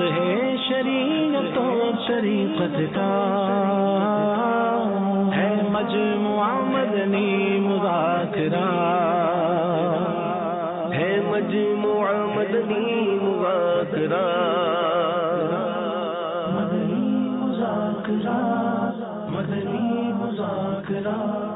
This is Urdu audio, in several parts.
ہے شریعت و طریقت کا، ہے مجموعہ مدنی مذاکرہ، ہے مجموعہ مدنی مذاکرہ، مدنی مذاکرہ، مدنی مذاکرہ۔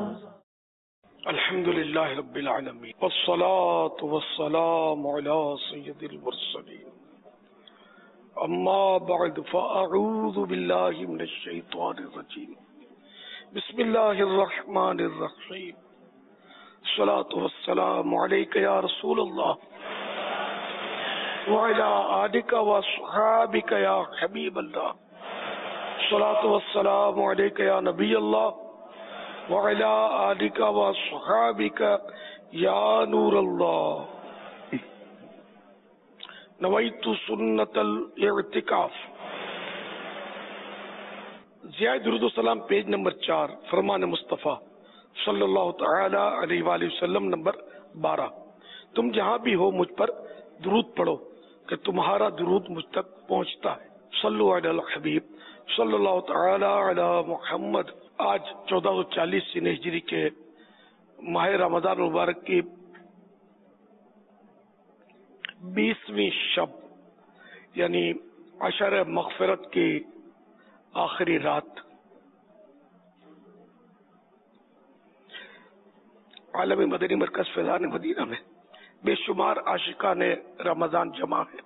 الحمد للہ رب العالمین والصلاة والسلام علی سید المرسلین، اما بعد فاعوذ باللہ من الشیطان الرجیم، بسم اللہ الرحمن الرحیم، الصلاة والسلام علیک یا رسول اللہ وعلی آلک واصحابک یا حبیب اللہ، الصلاة والسلام علیک یا نبی اللہ وعلی آلک واصحابک یا نور اللہ، نویت سنت الاعتکاف۔ ضیاء درود و سلام پیج نمبر 4، فرمان مصطفیٰ صلی اللہ تعالی علیہ وآلہ وسلم نمبر 12۔ تم جہاں بھی ہو مجھ پر درود پڑھو کہ تمہارا درود مجھ تک پہنچتا ہے۔ صلو علی الحبیب صلی اللہ تعالی علی محمد۔ آج 1440 ہجری کے ماہ رمضان مبارک کی 20ویں شب یعنی عشر مغفرت کی آخری رات، عالمی مدنی مرکز فیضان مدینہ میں بے شمار عاشقان رمضان جمع ہے۔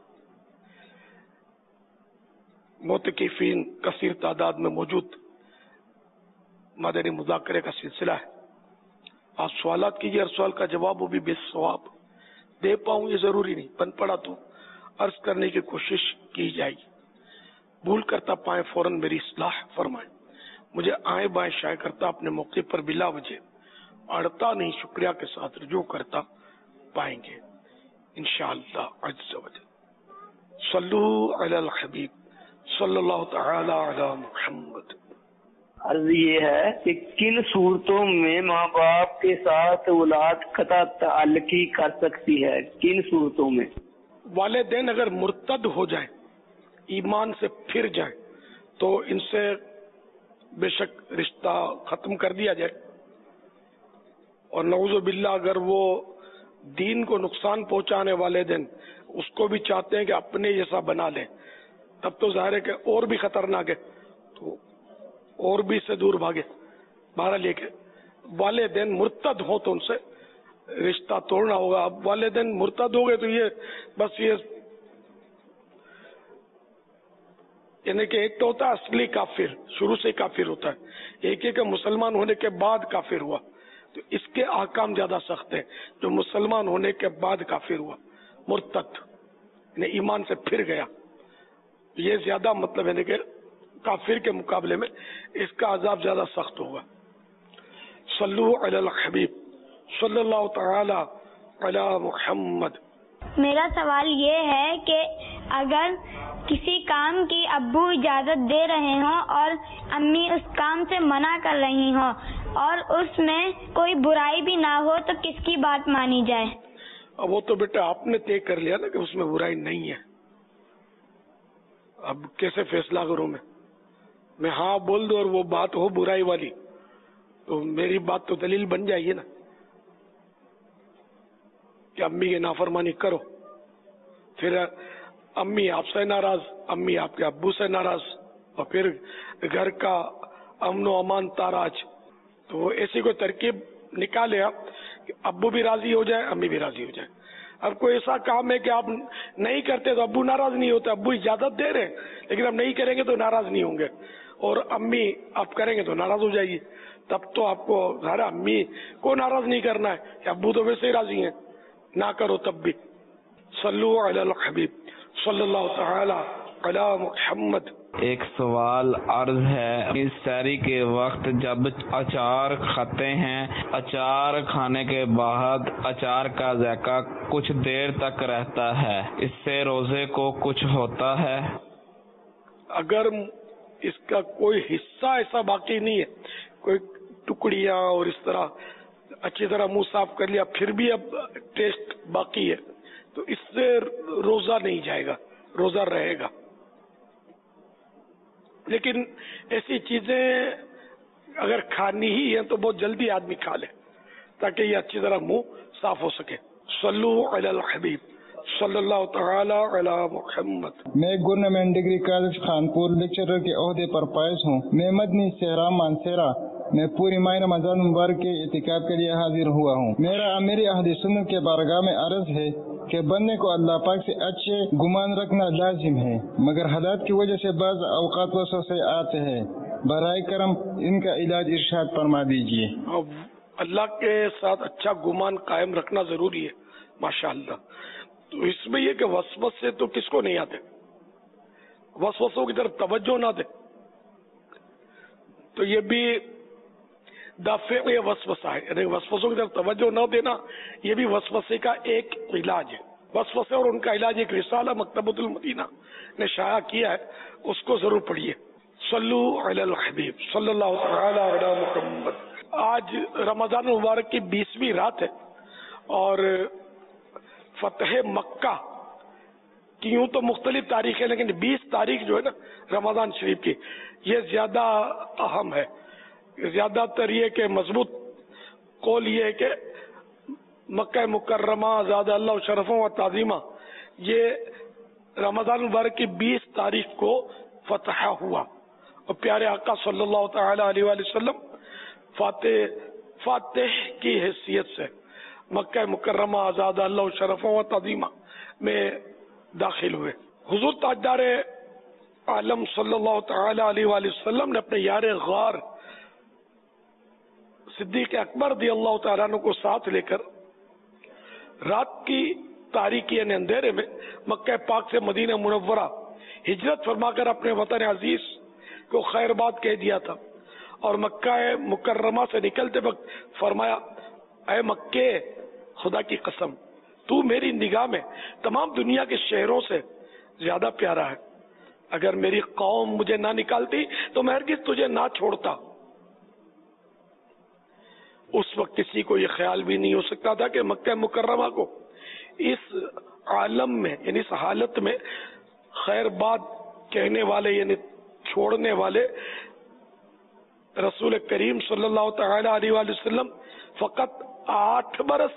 معتکفین کثیر تعداد میں موجود، مدنی مذاکرے کا سلسلہ ہے۔ آپ سوالات کیجیے، ہر سوال کا جواب وہ بھی بے ثواب دے پاؤں یہ ضروری نہیں، بن پڑا تو عرض کرنے کی کوشش کی جائے گی، بھول کرتا پائیں فوراً میری اصلاح فرمائیں، مجھے آئیں بائیں شائع کرتا اپنے موقع پر بلا وجہ اڑتا نہیں، شکریہ کے ساتھ رجوع کرتا پائیں گے انشاءاللہ عز و جل۔ صلو علی الحبیب صلی اللہ تعالی علی محمد۔ عرض یہ ہے کہ کن صورتوں میں ماں باپ کے ساتھ اولاد قطع تعلقی کر سکتی ہے؟ کن صورتوں میں؟ والدین اگر مرتد ہو جائیں، ایمان سے پھر جائیں، تو ان سے بے شک رشتہ ختم کر دیا جائے، اور نعوذ باللہ اگر وہ دین کو نقصان پہنچانے والدین اس کو بھی چاہتے ہیں کہ اپنے جیسا بنا لیں، تب تو ظاہر ہے کہ اور بھی خطرناک ہے، تو اور بھی سے دور بھاگے۔ بہرحال یہ کہ والدین مرتد ہو تو ان سے رشتہ توڑنا ہوگا۔ اب والدین مرتد ہو گئے تو یہ بس یہ یعنی کہ ایک تو ہوتا ہے اصلی کافر، شروع سے کافر ہوتا ہے، ایک کہ مسلمان ہونے کے بعد کافر ہوا، تو اس کے احکام زیادہ سخت ہیں۔ جو مسلمان ہونے کے بعد کافر ہوا، مرتد یعنی ایمان سے پھر گیا، یہ زیادہ مطلب ہے کہ کافر کے مقابلے میں اس کا عذاب زیادہ سخت ہوگا۔ صلو علی الحبیب صلی اللہ تعالی علی محمد۔ میرا سوال یہ ہے کہ اگر کسی کام کی ابو اجازت دے رہے ہوں اور امی اس کام سے منع کر رہی ہوں اور اس میں کوئی برائی بھی نہ ہو تو کس کی بات مانی جائے؟ اب وہ تو بیٹا آپ نے طے کر لیا نا کہ اس میں برائی نہیں ہے، اب کیسے فیصلہ کروں میں ہاں بول دوں اور وہ بات ہو برائی والی، تو میری بات تو دلیل بن جائے گی نا کہ امی کی نافرمانی کرو، پھر امی آپ سے ناراض، امی آپ کے ابو سے ناراض، اور پھر گھر کا امن و امان تاراج۔ تو وہ ایسی کوئی ترکیب نکالے آپ کہ ابو بھی راضی ہو جائے، امی بھی راضی ہو جائے۔ اب کوئی ایسا کام ہے کہ آپ نہیں کرتے تو ابو ناراض نہیں ہوتے، ابو اجازت دے رہے ہیں لیکن آپ نہیں کریں گے تو ناراض نہیں ہوں گے، اور امی آپ کریں گے تو ناراض ہو جائے گی، تب تو آپ کو ظاہر امی کو ناراض نہیں کرنا ہے کہ ابو تو ویسے ہی راضی ہیں، نہ کرو تب بھی۔ صلو علی الحبیب صلی اللہ تعالی علی محمد۔ ایک سوال عرض ہے، اس سحری کے وقت جب اچار کھاتے ہیں، اچار کھانے کے بعد اچار کا ذائقہ کچھ دیر تک رہتا ہے، اس سے روزے کو کچھ ہوتا ہے؟ اگر اس کا کوئی حصہ ایسا باقی نہیں ہے، کوئی ٹکڑیاں اور اس طرح اچھی طرح منہ صاف کر لیا پھر بھی اب ٹیسٹ باقی ہے، تو اس سے روزہ نہیں جائے گا، روزہ رہے گا۔ لیکن ایسی چیزیں اگر کھانی ہی ہیں تو بہت جلدی آدمی کھا لے تاکہ یہ اچھی طرح منہ صاف ہو سکے. صلو علی الحبیب صلی اللہ تعالی علی محمد. میں government degree college Khanpur lecturer کے عہدے پر فائز ہوں. میں مدنی صحرا مانسیرا میں پوری ماہ رمضان مبارک کے اعتکاف کے لیے حاضر ہوا ہوں. میری اہل سنت کے بارگاہ میں عرض ہے کہ بندے کو اللہ پاک سے اچھے گمان رکھنا لازم ہے، مگر حالات کی وجہ سے بعض اوقات وسوسے آتے ہیں. برائے کرم ان کا علاج ارشاد فرما دیجیے. اللہ کے ساتھ اچھا گمان قائم رکھنا ضروری ہے ماشاءاللہ. تو اس میں یہ کہ وسوسے تو کس کو نہیں آتے، وسوسوں کی طرف توجہ نہ دے تو یہ بھی دافع وسوسہ ہے، یعنی وسوسوں کی طرف توجہ نہ دینا یہ بھی وسوسے کا ایک علاج ہے. وسوسے اور ان کا علاج ایک رسالہ مکتبۃ المدینہ نے شائع کیا ہے، اس کو ضرور پڑھیے. صلو علی الحبیب صلی اللہ تعالی علی محمد. آج رمضان مبارک کی 20ویں رات ہے اور فتح مکہ کی یوں تو مختلف تاریخ ہے، لیکن 20 تاریخ جو ہے نا رمضان شریف کی یہ زیادہ اہم ہے. زیادہ تر یہ کہ مضبوط قول یہ ہے کہ مکہ مکرمہ زاد اللہ شرفوں و تعظیمہ یہ رمضان مبارک کی 20 تاریخ کو فتح ہوا اور پیارے آقا صلی اللہ تعالی علیہ وآلہ وسلم فاتح کی حیثیت سے مکہ مکرمہ آزاد اللہ شرفوں و تعظیمہ میں داخل ہوئے. حضور تاجدار عالم صلی اللہ تعالی علیہ وآلہ وسلم نے اپنے یار غار صدیق اکبر رضی اللہ تعالیٰ عنہ کو ساتھ لے کر رات کی تاریکی یعنی اندھیرے میں مکہ پاک سے مدینہ منورہ ہجرت فرما کر اپنے وطن عزیز کو خیر بات کہہ دیا تھا. اور مکہ مکرمہ سے نکلتے وقت فرمایا، اے مکے خدا کی قسم تو میری نگاہ میں تمام دنیا کے شہروں سے زیادہ پیارا ہے. اگر میری قوم مجھے نہ نکالتی تو میں ہرگز تجھے نہ چھوڑتا. اس وقت کسی کو یہ خیال بھی نہیں ہو سکتا تھا کہ مکہ مکرمہ کو اس عالم میں یعنی اس حالت میں خیر بات کہنے والے یعنی چھوڑنے والے رسول کریم صلی اللہ تعالی علیہ وآلہ وسلم فقط 8 برس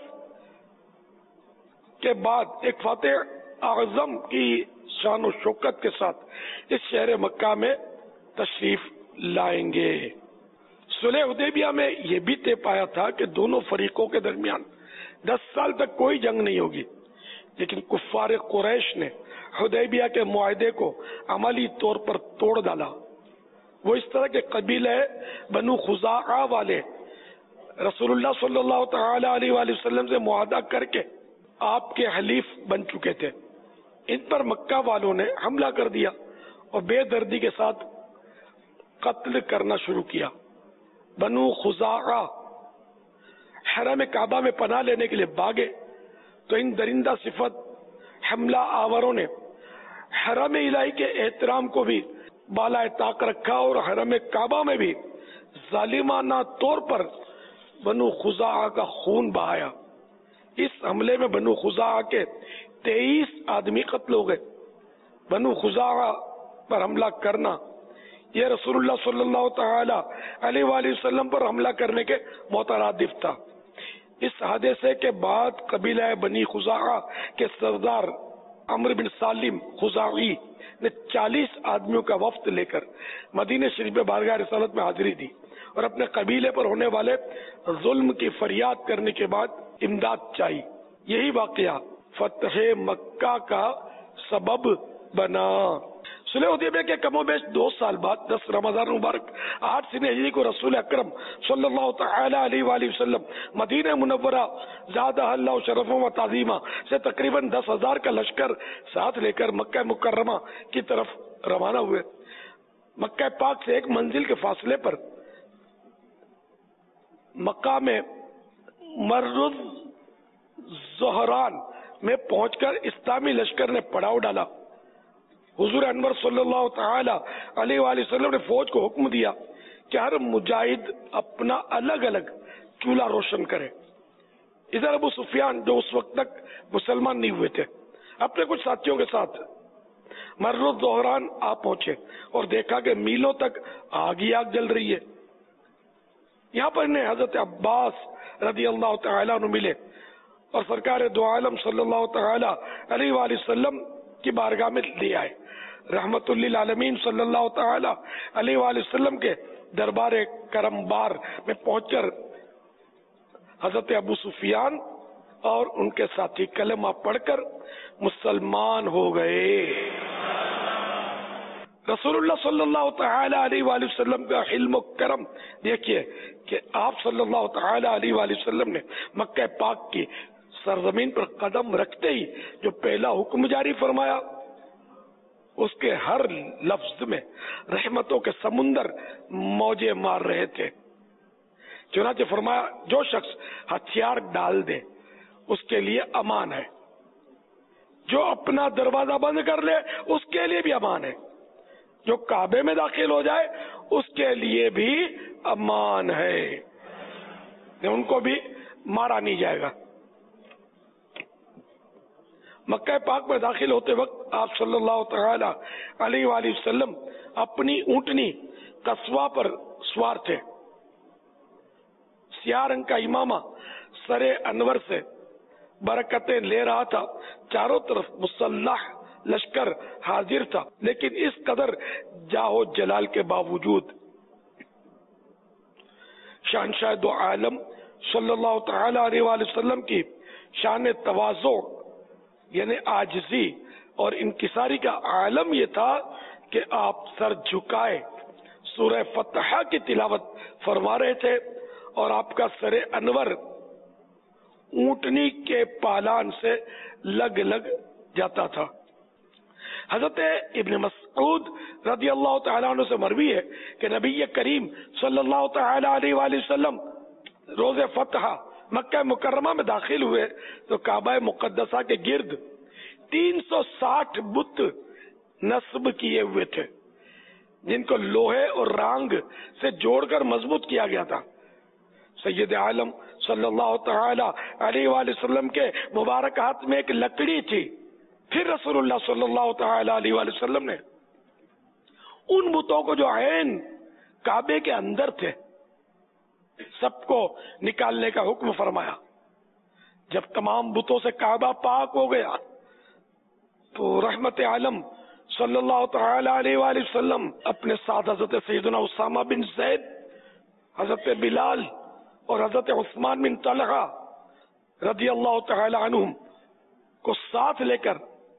کے بعد ایک فاتح اعظم کی شان و شوکت کے ساتھ اس شہر مکہ میں تشریف لائیں گے. صلح حدیبیہ میں یہ بھی طے پایا تھا کہ دونوں فریقوں کے درمیان 10 سال تک کوئی جنگ نہیں ہوگی، لیکن کفار قریش نے حدیبیہ کے معاہدے کو عملی طور پر توڑ ڈالا. وہ اس طرح کے قبیلے بنو خزاعہ والے رسول اللہ صلی اللہ تعالی علیہ وآلہ وسلم سے معاہدہ کر کے آپ کے حلیف بن چکے تھے. ان پر مکہ والوں نے حملہ کر دیا اور بے دردی کے ساتھ قتل کرنا شروع کیا. بنو خزاعہ حرم کعبہ میں پناہ لینے کے لیے بھاگے تو ان درندہ صفت حملہ آوروں نے حرم الہی کے احترام کو بھی بالائے طاق رکھا اور حرم کعبہ میں بھی ظالمانہ طور پر بنو خزاعہ کا خون بہایا. اس حملے میں بنو خزاعہ کے 23 آدمی قتل ہو گئے. بنو خزاعہ پر حملہ کرنا یہ رسول اللہ صلی اللہ تعالی علیہ وآلہ وسلم پر حملہ کرنے کے مترادف تھا. اس حادثے کے بعد قبیلہ بنی خزاعہ کے سردار عمرو بن سالم خزاعی نے 40 آدمیوں کا وفد لے کر مدینہ شریف میں بارگاہ رسالت میں حاضری دی اور اپنے قبیلے پر ہونے والے ظلم کی فریاد کرنے کے بعد امداد چاہی. یہی واقعہ فتح مکہ کا سبب بنا. صلح حدیبیہ کے کم و بیش 2 سال بعد 10 رمضان مبارک 8 سنہ ہجری کو رسول اکرم صلی اللہ تعالی علیہ وآلہ وسلم مدینہ منورہ زادہ اللہ شرفوں و تعظیمہ سے تقریباً 10,000 کا لشکر ساتھ لے کر مکہ مکرمہ کی طرف روانہ ہوئے. مکہ پاک سے 1 منزل کے فاصلے پر مقام مرز زہران میں پہنچ کر اسلامی لشکر نے پڑاؤ ڈالا. حضور انور صلی اللہ تعالی علیہ وآلہ وسلم نے فوج کو حکم دیا کہ ہر مجاہد اپنا الگ الگ چولہا روشن کرے. ادھر ابو سفیان جو اس وقت تک مسلمان نہیں ہوئے تھے اپنے کچھ ساتھیوں کے ساتھ مرو ظہران آپ پہنچے اور دیکھا کہ میلوں تک آگ ہی آگ جل رہی ہے. یہاں پر انہیں حضرت عباس رضی اللہ تعالیٰ عنہ ملے اور سرکار دو عالم صلی اللہ تعالیٰ علیہ وآلہ وسلم کی بارگاہ میں لے آئے. رحمت للعالمین صلی اللہ تعالیٰ علیہ وآلہ وسلم کے دربار کرم بار میں پہنچ کر حضرت ابو سفیان اور ان کے ساتھی کلمہ پڑھ کر مسلمان ہو گئے. رسول اللہ صلی اللہ تعالی علیہ وآلہ وسلم کا حلم و کرم دیکھیے کہ آپ صلی اللہ تعالی علیہ وآلہ وسلم نے مکہ پاک کی سرزمین پر قدم رکھتے ہی جو پہلا حکم جاری فرمایا اس کے ہر لفظ میں رحمتوں کے سمندر موجیں مار رہے تھے. چنانچہ فرمایا جو شخص ہتھیار ڈال دے اس کے لیے امان ہے، جو اپنا دروازہ بند کر لے اس کے لیے بھی امان ہے، جو کعبے میں داخل ہو جائے اس کے لیے بھی امان ہے، ان کو بھی مارا نہیں جائے گا. مکہ پاک میں داخل ہوتے وقت آپ صلی اللہ تعالی علیہ وآلہ وسلم اپنی اونٹنی قصوہ پر سوار تھے. سیاہ رنگ کا امامہ سر انور سے برکتیں لے رہا تھا. چاروں طرف مسلح لشکر حاضر تھا، لیکن اس قدر جاہو جلال کے باوجود شہنشاہ دو عالم صلی اللہ تعالی علیہ وآلہ وسلم کی شان تواضع یعنی عاجزی اور انکساری کا عالم یہ تھا کہ آپ سر جھکائے سورہ فتح کی تلاوت فرما رہے تھے اور آپ کا سر انور اونٹنی کے پالان سے لگ جاتا تھا. حضرت ابن مسعود رضی اللہ تعالیٰ عنہ سے مروی ہے کہ نبی کریم صلی اللہ تعالی علیہ وآلہ وسلم روز فتح مکہ مکرمہ میں داخل ہوئے تو کعبہ مقدسہ کے گرد 360 بت نصب کیے ہوئے تھے جن کو لوہے اور رانگ سے جوڑ کر مضبوط کیا گیا تھا. سید عالم صلی اللہ تعالی علیہ وآلہ وسلم کے مبارک ہاتھ میں ایک لکڑی تھی. پھر رسول اللہ صلی اللہ تعالی علیہ وآلہ وسلم نے ان بتوں کو جو عین کعبے کے اندر تھے سب کو نکالنے کا حکم فرمایا. جب تمام بتوں سے کعبہ پاک ہو گیا تو رحمت عالم صلی اللہ تعالی علیہ وآلہ وسلم اپنے ساتھ حضرت سیدنا اسامہ بن زید، حضرت بلال اور حضرت عثمان بن طلحہ رضی اللہ تعالی عنہم کو ساتھ لے کر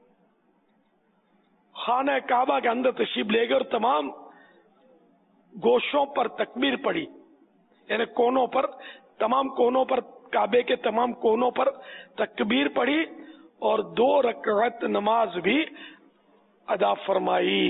خانہ کعبہ کے اندر تشریف لے گئے اور تمام گوشوں پر تکبیر پڑھی، یعنی کونوں پر، تمام کونوں پر، کعبے کے تمام کونوں پر تکبیر پڑھی اور 2 رکعت نماز بھی ادا فرمائی.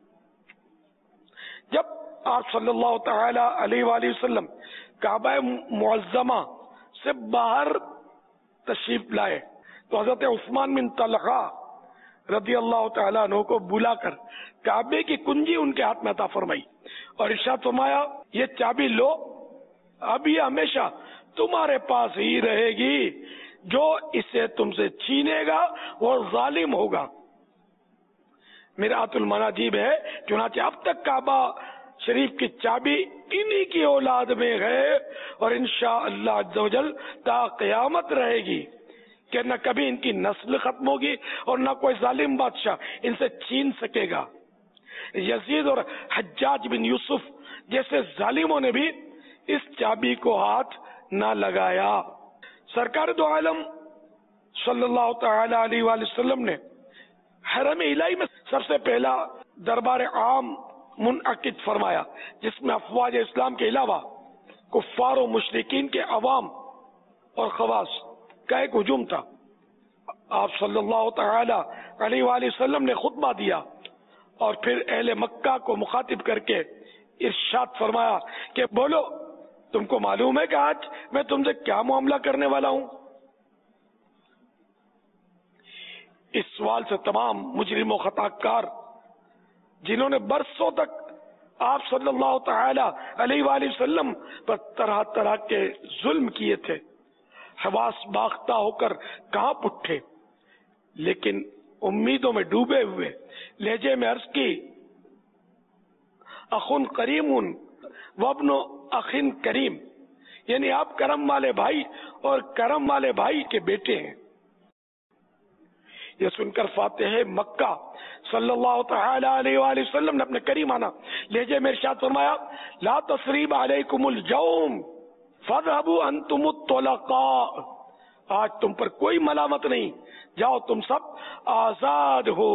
جب آپ صلی اللہ تعالی علیہ وآلہ وسلم کعبہ معظمہ سے باہر تشریف لائے تو حضرت عثمان بن طلحہ رضی اللہ تعالیٰ عنہ کو بلا کر کعبے کی کنجی ان کے ہاتھ میں عطا فرمائی اور ارشاد فرمایا یہ چابی لو، اب یہ ہمیشہ تمہارے پاس ہی رہے گی، جو اسے تم سے چھینے گا وہ ظالم ہوگا. میرات المناجیب ہے چنانچہ اب تک کعبہ شریف کی چابی انہی کی اولاد میں ہے اور انشاءاللہ عز و جل تا قیامت رہے گی کہ نہ کبھی ان کی نسل ختم ہوگی اور نہ کوئی ظالم بادشاہ ان سے چھین سکے گا. یزید اور حجاج بن یوسف جیسے ظالموں نے بھی اس چابی کو ہاتھ نہ لگایا. سرکار دو عالم صلی اللہ تعالی علیہ وآلہ وسلم نے حرم الہی میں سب سے پہلا دربار عام منعقد فرمایا جس میں افواج اسلام کے علاوہ کفار و مشرکین کے عوام اور خواص کا ایک ہجوم تھا. آپ صلی اللہ تعالی علیہ وآلہ وسلم نے خطبہ دیا اور پھر اہل مکہ کو مخاطب کر کے ارشاد فرمایا کہ بولو تم کو معلوم ہے کہ آج میں تم سے کیا معاملہ کرنے والا ہوں. اس سوال سے تمام مجرم و خطا کار جنہوں نے برسوں تک آپ صلی اللہ تعالی علیہ وآلہ وسلم پر طرح طرح کے ظلم کیے تھے حواس باختہ ہو کر کہاں اٹھے، لیکن امیدوں میں ڈوبے ہوئے لہجے میں عرض کی اخن کریم وابن اخن کریم، یعنی آپ کرم والے بھائی اور کرم والے بھائی کے بیٹے ہیں۔ یہ سن کر فاتح مکہ صلی اللہ تعالی علیہ وآلہ وسلم نے اپنے کریمانہ لہجے میں ارشاد فرمایا لا تثریب علیکم الجوم فاذهبوا انتم الطلقاء، آج تم پر کوئی ملامت نہیں، جاؤ تم سب آزاد ہو۔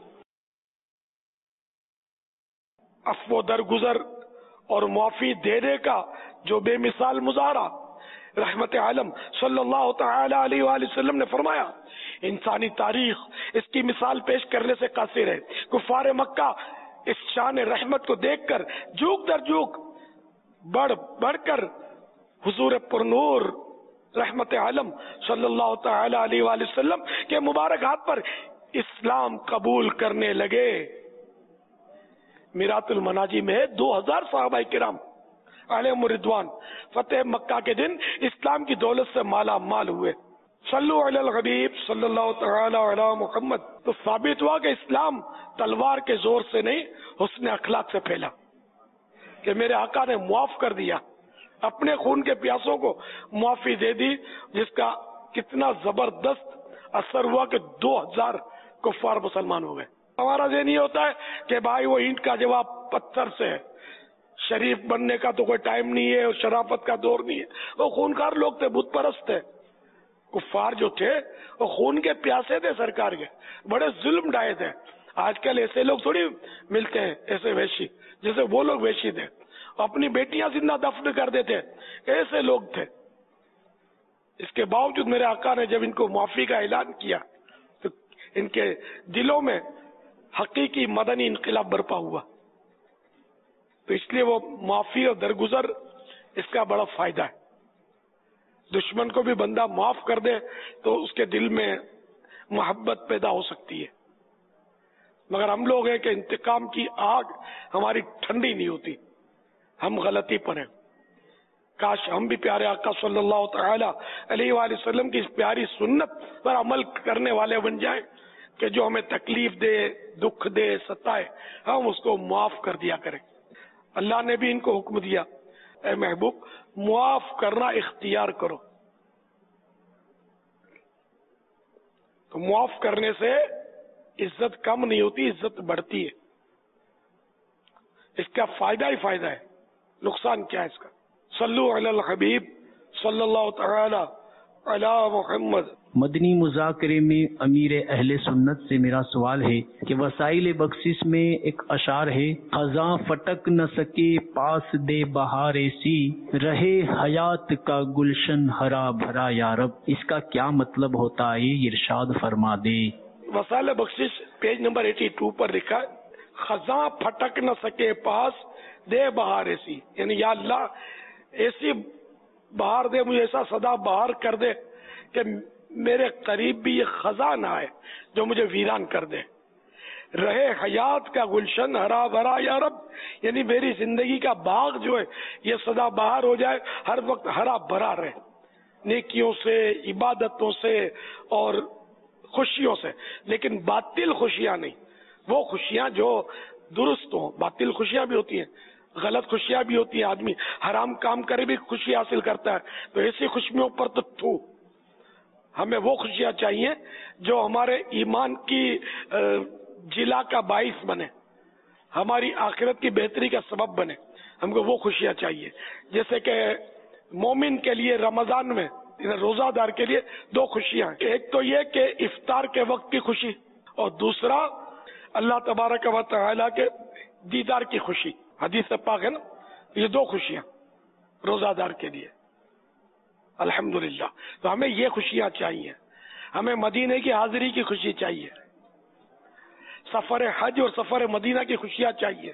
عفو درگزر اور معافی دینے کا جو بے مثال مظاہرہ رحمت عالم صلی اللہ تعالی علیہ وآلہ وسلم نے فرمایا، انسانی تاریخ اس کی مثال پیش کرنے سے قاصر ہے۔ کفار مکہ اس شان رحمت کو دیکھ کر جھوک در جھوک بڑھ کر حضور پرنور رحمت عالم صلی اللہ تعالی علیہ وآلہ وسلم کے مبارک ہاتھ پر اسلام قبول کرنے لگے۔ میرات المناجی میں 2000 صحابہ کرام علیہم الرضوان فتح مکہ کے دن اسلام کی دولت سے مالا مال ہوئے۔ صلو علی الحبیب صلی اللہ تعالی علی محمد۔ تو ثابت ہوا کہ اسلام تلوار کے زور سے نہیں، حسن اخلاق سے پھیلا، کہ میرے آقا نے معاف کر دیا، اپنے خون کے پیاسوں کو معافی دے دی، جس کا کتنا زبردست اثر ہوا کہ 2000 کفار مسلمان ہو گئے۔ ہمارا ذہن یہ ہوتا ہے کہ بھائی وہ اینٹ کا جواب پتھر سے ہے، شریف بننے کا تو کوئی ٹائم نہیں ہے اور شرافت کا دور نہیں ہے۔ وہ خونخوار لوگ تھے، بت پرست تھے۔ کفار جو تھے وہ خون کے پیاسے تھے سرکار کے، بڑے ظلم ڈھائے تھے۔ آج کل ایسے لوگ تھوڑی ملتے ہیں، ایسے ویشی، جیسے وہ لوگ ویشی تھے، اپنی بیٹیاں زندہ دفن کر دیتے، ایسے لوگ تھے۔ اس کے باوجود میرے آقا نے جب ان کو معافی کا اعلان کیا تو ان کے دلوں میں حقیقی مدنی انقلاب برپا ہوا۔ تو اس لیے وہ معافی اور درگزر اس کا بڑا فائدہ ہے۔ دشمن کو بھی بندہ معاف کر دے تو اس کے دل میں محبت پیدا ہو سکتی ہے، مگر ہم لوگ ہیں کہ انتقام کی آگ ہماری ٹھنڈی نہیں ہوتی، ہم غلطی پر ہیں۔ کاش ہم بھی پیارے آقا صلی اللہ تعالی علیہ وآلہ وسلم کی اس پیاری سنت پر عمل کرنے والے بن جائیں کہ جو ہمیں تکلیف دے، دکھ دے، ستائے، ہم اس کو معاف کر دیا کریں۔ اللہ نے بھی ان کو حکم دیا، اے محبوب معاف کرنا اختیار کرو۔ تو معاف کرنے سے عزت کم نہیں ہوتی، عزت بڑھتی ہے۔ اس کا فائدہ ہی فائدہ ہے، نقصان کیا ہے اس کا؟ صلو علی الحبیب صلی اللہ تعالی علی محمد۔ مدنی مذاکرے میں امیر اہل سنت سے میرا سوال ہے کہ وسائل بخشش میں ایک اشعار ہے، خزاں پھٹک نہ سکے پاس دے بہار ایسی، رہے حیات کا گلشن ہرا بھرا یا رب، اس کا کیا مطلب ہوتا ہے یہ ارشاد فرما دے۔ وسائل بخشش پیج نمبر 82 پر لکھا ہے، خزاں پھٹک نہ سکے پاس دے بہار ایسی، یعنی یا اللہ ایسی بہار دے، مجھے ایسا سدا بہار کر دے کہ میرے قریب بھی یہ خزاں نہ آئے جو مجھے ویران کر دے۔ رہے حیات کا گلشن ہرا بھرا یا رب، یعنی میری زندگی کا باغ جو ہے یہ سدا بہار ہو جائے، ہر وقت ہرا بھرا رہے، نیکیوں سے، عبادتوں سے اور خوشیوں سے، لیکن باطل خوشیاں نہیں، وہ خوشیاں جو درست ہوں۔ باطل خوشیاں بھی ہوتی ہیں، غلط خوشیاں بھی ہوتی ہیں، آدمی حرام کام کرے بھی خوشی حاصل کرتا ہے، تو ایسی خوشیوں پر تو ہمیں وہ خوشیاں چاہیے جو ہمارے ایمان کی جلا کا باعث بنے، ہماری آخرت کی بہتری کا سبب بنے، ہم کو وہ خوشیاں چاہیے۔ جیسے کہ مومن کے لیے رمضان میں، روزہ دار کے لیے 2 خوشیاں ہیں، ایک تو یہ کہ افطار کے وقت کی خوشی، اور دوسرا اللہ تبارک و تعالی کے دیدار کی خوشی۔ حدیث پاک ہے نا، یہ 2 خوشیاں روزہ دار کے لیے، الحمدللہ۔ تو ہمیں یہ خوشیاں چاہیے، ہمیں مدینے کی حاضری کی خوشی چاہیے، سفر حج اور سفر مدینہ کی خوشیاں چاہیے،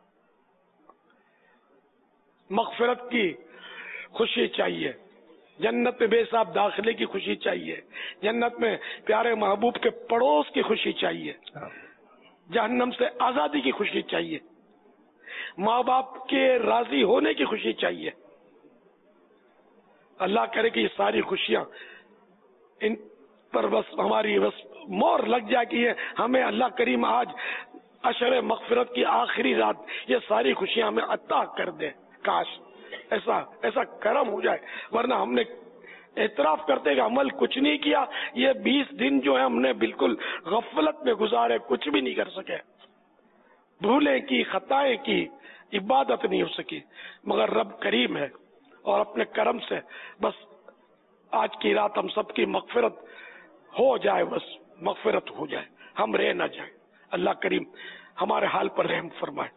مغفرت کی خوشی چاہیے، جنت میں بے حساب داخلے کی خوشی چاہیے، جنت میں پیارے محبوب کے پڑوس کی خوشی چاہیے، جہنم سے آزادی کی خوشی چاہیے، ماں باپ کے راضی ہونے کی خوشی چاہیے۔ اللہ کرے کہ یہ ساری خوشیاں ان پر بس ہماری بس مور لگ جائے کہ ہمیں اللہ کریم آج عشر مغفرت کی آخری رات یہ ساری خوشیاں ہمیں عطا کر دے. کاش ایسا کرم ہو جائے، ورنہ ہم نے اعتراف کرتے کہ عمل کچھ نہیں کیا. یہ 20 دن جو ہے ہم نے بالکل غفلت میں گزارے، کچھ بھی نہیں کر سکے، بھولیں کی، خطائیں کی، عبادت نہیں ہو سکی. مگر رب کریم ہے اور اپنے کرم سے بس آج کی رات ہم سب کی مغفرت ہو جائے، بس مغفرت ہو جائے، ہم رہ نہ جائیں. اللہ کریم ہمارے حال پر رحم فرمائے.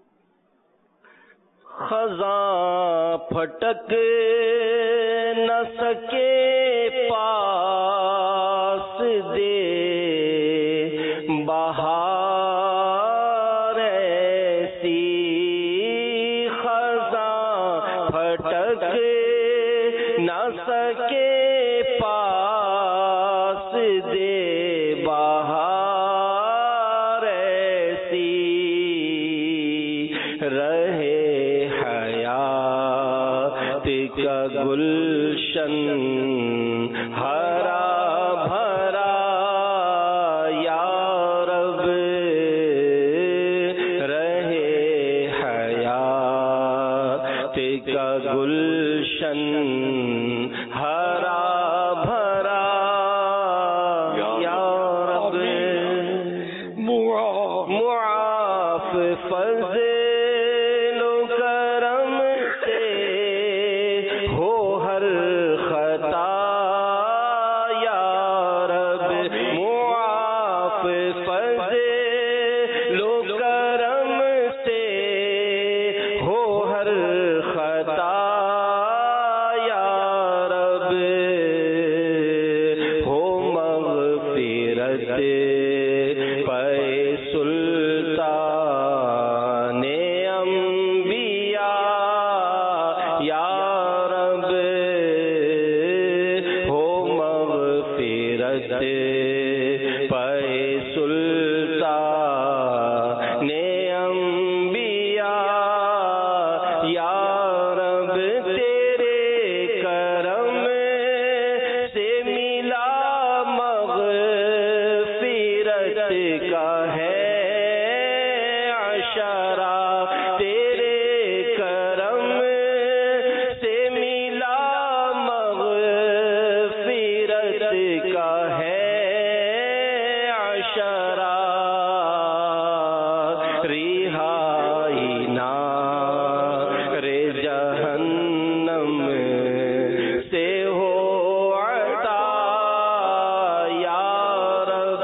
خزاں پھٹک نہ سکے پاس دے بہار ایسی، خزاں پھٹک نہ سکے پاس دے بہار ایسی، رہے کا گلشن ہرا بھرا یا رب، رہے حیات کا گلشن ہرا بھرا یا رب، معاف فضل و کرم سے ہو ہر خطا یا رب، معاف فضل و کرم سے ہو ہر خطا یا رب، ہو مغفرت پے سلطان انبیاء یا رب، ہو مغفرت پے سلطان انبیاء یا رب، تیرے کرم سے ملا مغفرت کا ہے عشرہ، تیرے کرم سے ملا مغفرت کا ہے عشرہ، رہائی نار جہنم سے ہو عطا یا رب،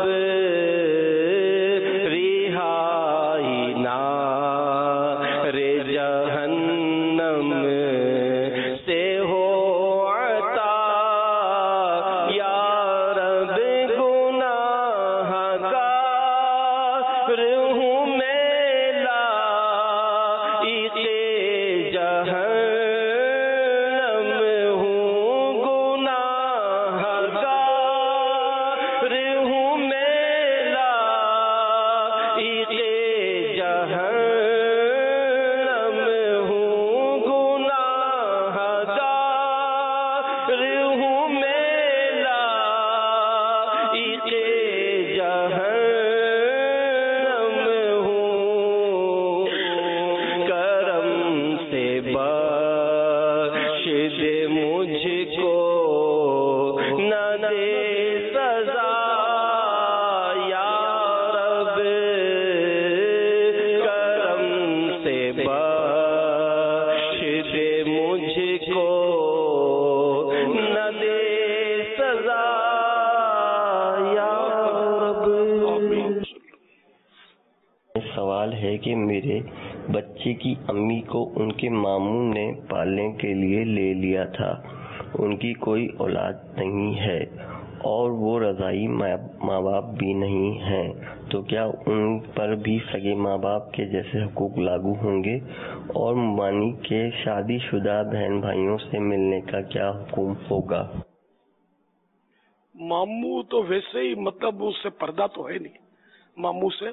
رہائی نار جہنم سے ہو عطا یا رب، گناہ گار ہوں میں لائق جہنم ہوں، گناہ گار ہوں میں لائق جہنم ہوں، گناہ گار ہوں میں لائق جہنم ہوں، کرم سے بخش دے مجھ کو نہ دے سزا یا رب، کرم سے بخش دے مجھ کو نہ دے سزا یا رب. سوال ہے کہ میرے بچے کی امی کو ان کے ماموں نے پالنے کے لیے لے لیا تھا، ان کی کوئی اولاد نہیں ہے اور وہ رضائی ماں باپ بھی نہیں ہیں، تو کیا ان پر بھی سگے ماں باپ کے جیسے حقوق لاگو ہوں گے؟ اور ممانی کے شادی شدہ بہن بھائیوں سے ملنے کا کیا حکم ہوگا؟ ماموں تو ویسے ہی مطلب اس سے پردہ تو ہے نہیں، ماموں سے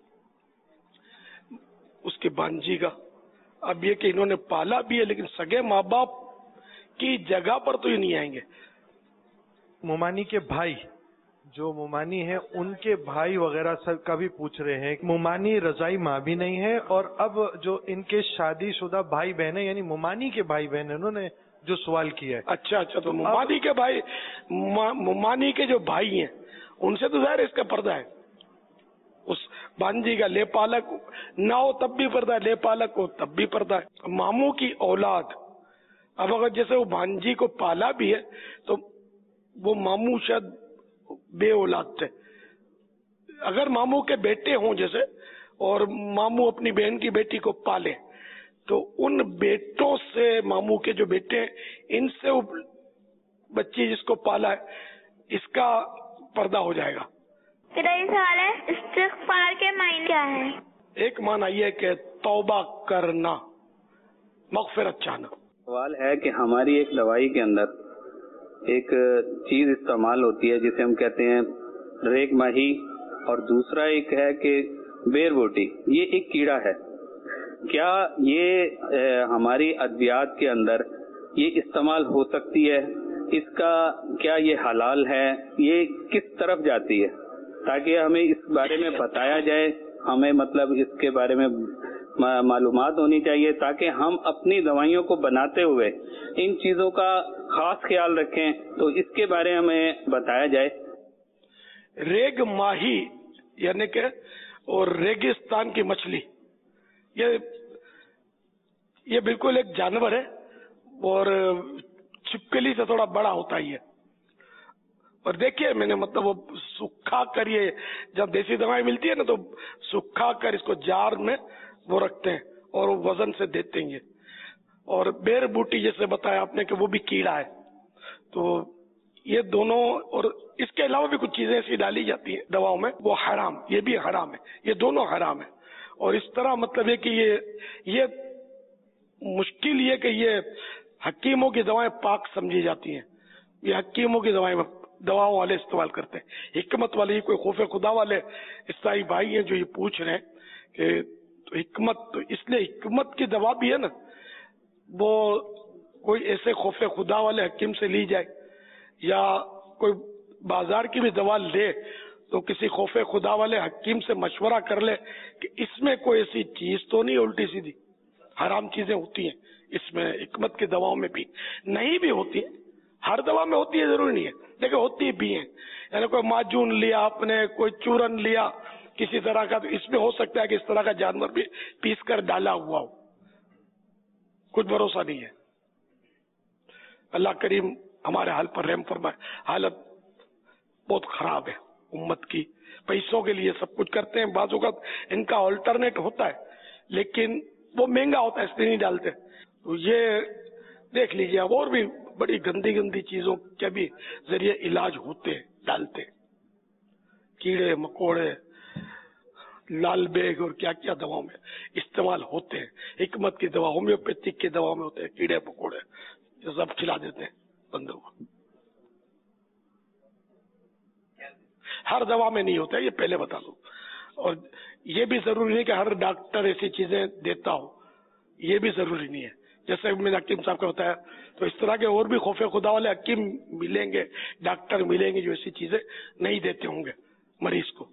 اس کی بانجی کا. اب یہ کہ انہوں نے پالا بھی ہے لیکن سگے ماں باپ کی جگہ پر تو یہ نہیں آئیں گے. ممانی کے بھائی جو مومانی ہیں ان کے بھائی وغیرہ سب کا بھی پوچھ رہے ہیں. مومانی رضائی ماں بھی نہیں ہے, اور اب جو ان کے شادی شدہ بھائی بہن ہیں یعنی مومانی کے بھائی بہن ہیں, انہوں نے جو سوال کیا ہے. اچھا, تو مومانی کے بھائی, مومانی کے جو بھائی ہیں ان سے تو ظاہر اس کا پردہ ہے. اس بانجی کا لے پالک نہ ہو تب بھی پردہ ہے, لے پالک ہو تب بھی پردہ ہے. ماموں کی اولاد, اب اگر جیسے وہ بانجی کو پالا بھی ہے تو وہ ماموں شاید بے اولاد تھے. اگر ماموں کے بیٹے ہوں جیسے, اور ماموں اپنی بہن کی بیٹی کو پالے, تو ان بیٹوں سے, ماموں کے جو بیٹے ہیں ان سے وہ بچی جس کو پالا ہے اس کا پردہ ہو جائے گا. میرا یہ سوال ہے, استغفار کے معنی کیا ہے؟ ایک معنی یہ کہ توبہ کرنا, مغفرت چاہنا. سوال ہے کہ ہماری ایک دوائی کے اندر ایک چیز استعمال ہوتی ہے جسے ہم کہتے ہیں ریگ ماہی, اور دوسرا ایک ہے کہ بیر بوٹی. یہ ایک کیڑا ہے, کیا یہ ہماری ادویات کے اندر یہ استعمال ہو سکتی ہے؟ اس کا کیا یہ حلال ہے؟ یہ کس طرف جاتی ہے تاکہ ہمیں اس بارے میں بتایا جائے, ہمیں مطلب اس کے بارے میں معلومات ہونی چاہیے تاکہ ہم اپنی دوائیوں کو بناتے ہوئے ان چیزوں کا خاص خیال رکھیں. تو اس کے بارے میں ہمیں بتایا جائے. ریگ ماہی یعنی کہ اور ریگستان کی مچھلی, یہ بالکل ایک جانور ہے اور چھپکلی سے تھوڑا بڑا ہوتا ہی ہے. اور دیکھیے میں نے مطلب وہ سکھا کر, یہ جب دیسی دوائیں ملتی ہے نا تو سکھا کر اس کو جار میں وہ رکھتے ہیں اور وزن سے دیتے ہیں. اور بیر بوٹی جیسے بتایا آپ نے کہ وہ بھی کیڑا ہے. تو یہ دونوں, اور اس کے علاوہ بھی کچھ چیزیں ایسی ڈالی جاتی ہیں دواؤں میں, وہ حرام, یہ بھی حرام ہے. یہ دونوں حرام ہے. اور اس طرح مطلب ہے کہ یہ مشکل یہ کہ یہ حکیموں کی دوائیں پاک سمجھی جاتی ہیں. یہ حکیموں کی دواؤں والے استعمال کرتے ہیں, حکمت والے, کوئی خوف خدا والے عیسائی بھائی ہیں جو یہ پوچھ رہے ہیں کہ تو حکمت, تو اس لیے حکمت کی دوا بھی ہے نا, وہ کوئی ایسے خوف خدا والے حکیم سے لی جائے, یا کوئی بازار کی بھی دوا لے تو کسی خوف خدا والے حکیم سے مشورہ کر لے کہ اس میں کوئی ایسی چیز تو نہیں الٹی سیدھی حرام چیزیں ہوتی ہیں اس میں. حکمت کی دواؤں میں بھی نہیں بھی ہوتی ہیں, ہر دوا میں ہوتی ہے ضروری نہیں ہے, لیکن ہوتی بھی ہیں. یعنی کوئی معجون لیا آپ نے, کوئی چورن لیا کسی طرح کا, تو اس میں ہو سکتا ہے کہ اس طرح کا جانور بھی پیس کر ڈالا ہوا ہو, کچھ بھروسہ نہیں ہے. اللہ کریم ہمارے حال پر رحم فرمائے. حالت بہت خراب ہے امت کی, پیسوں کے لیے سب کچھ کرتے ہیں. بعض اوقات ان کا آلٹرنیٹ ہوتا ہے لیکن وہ مہنگا ہوتا ہے, اس لیے نہیں ڈالتے. تو یہ دیکھ لیجیے, اب اور بھی بڑی گندی چیزوں کے بھی ذریعے علاج ہوتے ہیں, ڈالتے ہیں, کیڑے مکوڑے, لال بیگ اور کیا کیا دواؤں میں استعمال ہوتے ہیں. حکمت کی دوا, ہومیوپیتھک کی دواؤں میں ہوتے ہیں کیڑے مکوڑے, یہ سب کھلا دیتے ہیں بندوں کو. ہر دوا میں نہیں ہوتا ہے, یہ پہلے بتا دوں. اور یہ بھی ضروری نہیں کہ ہر ڈاکٹر ایسی چیزیں دیتا ہو, یہ بھی ضروری نہیں ہے. جیسے میں نے حکیم صاحب کا بتایا, تو اس طرح کے اور بھی خوف خدا والے حکیم ملیں گے, ڈاکٹر ملیں گے جو ایسی چیزیں نہیں دیتے ہوں گے مریض کو.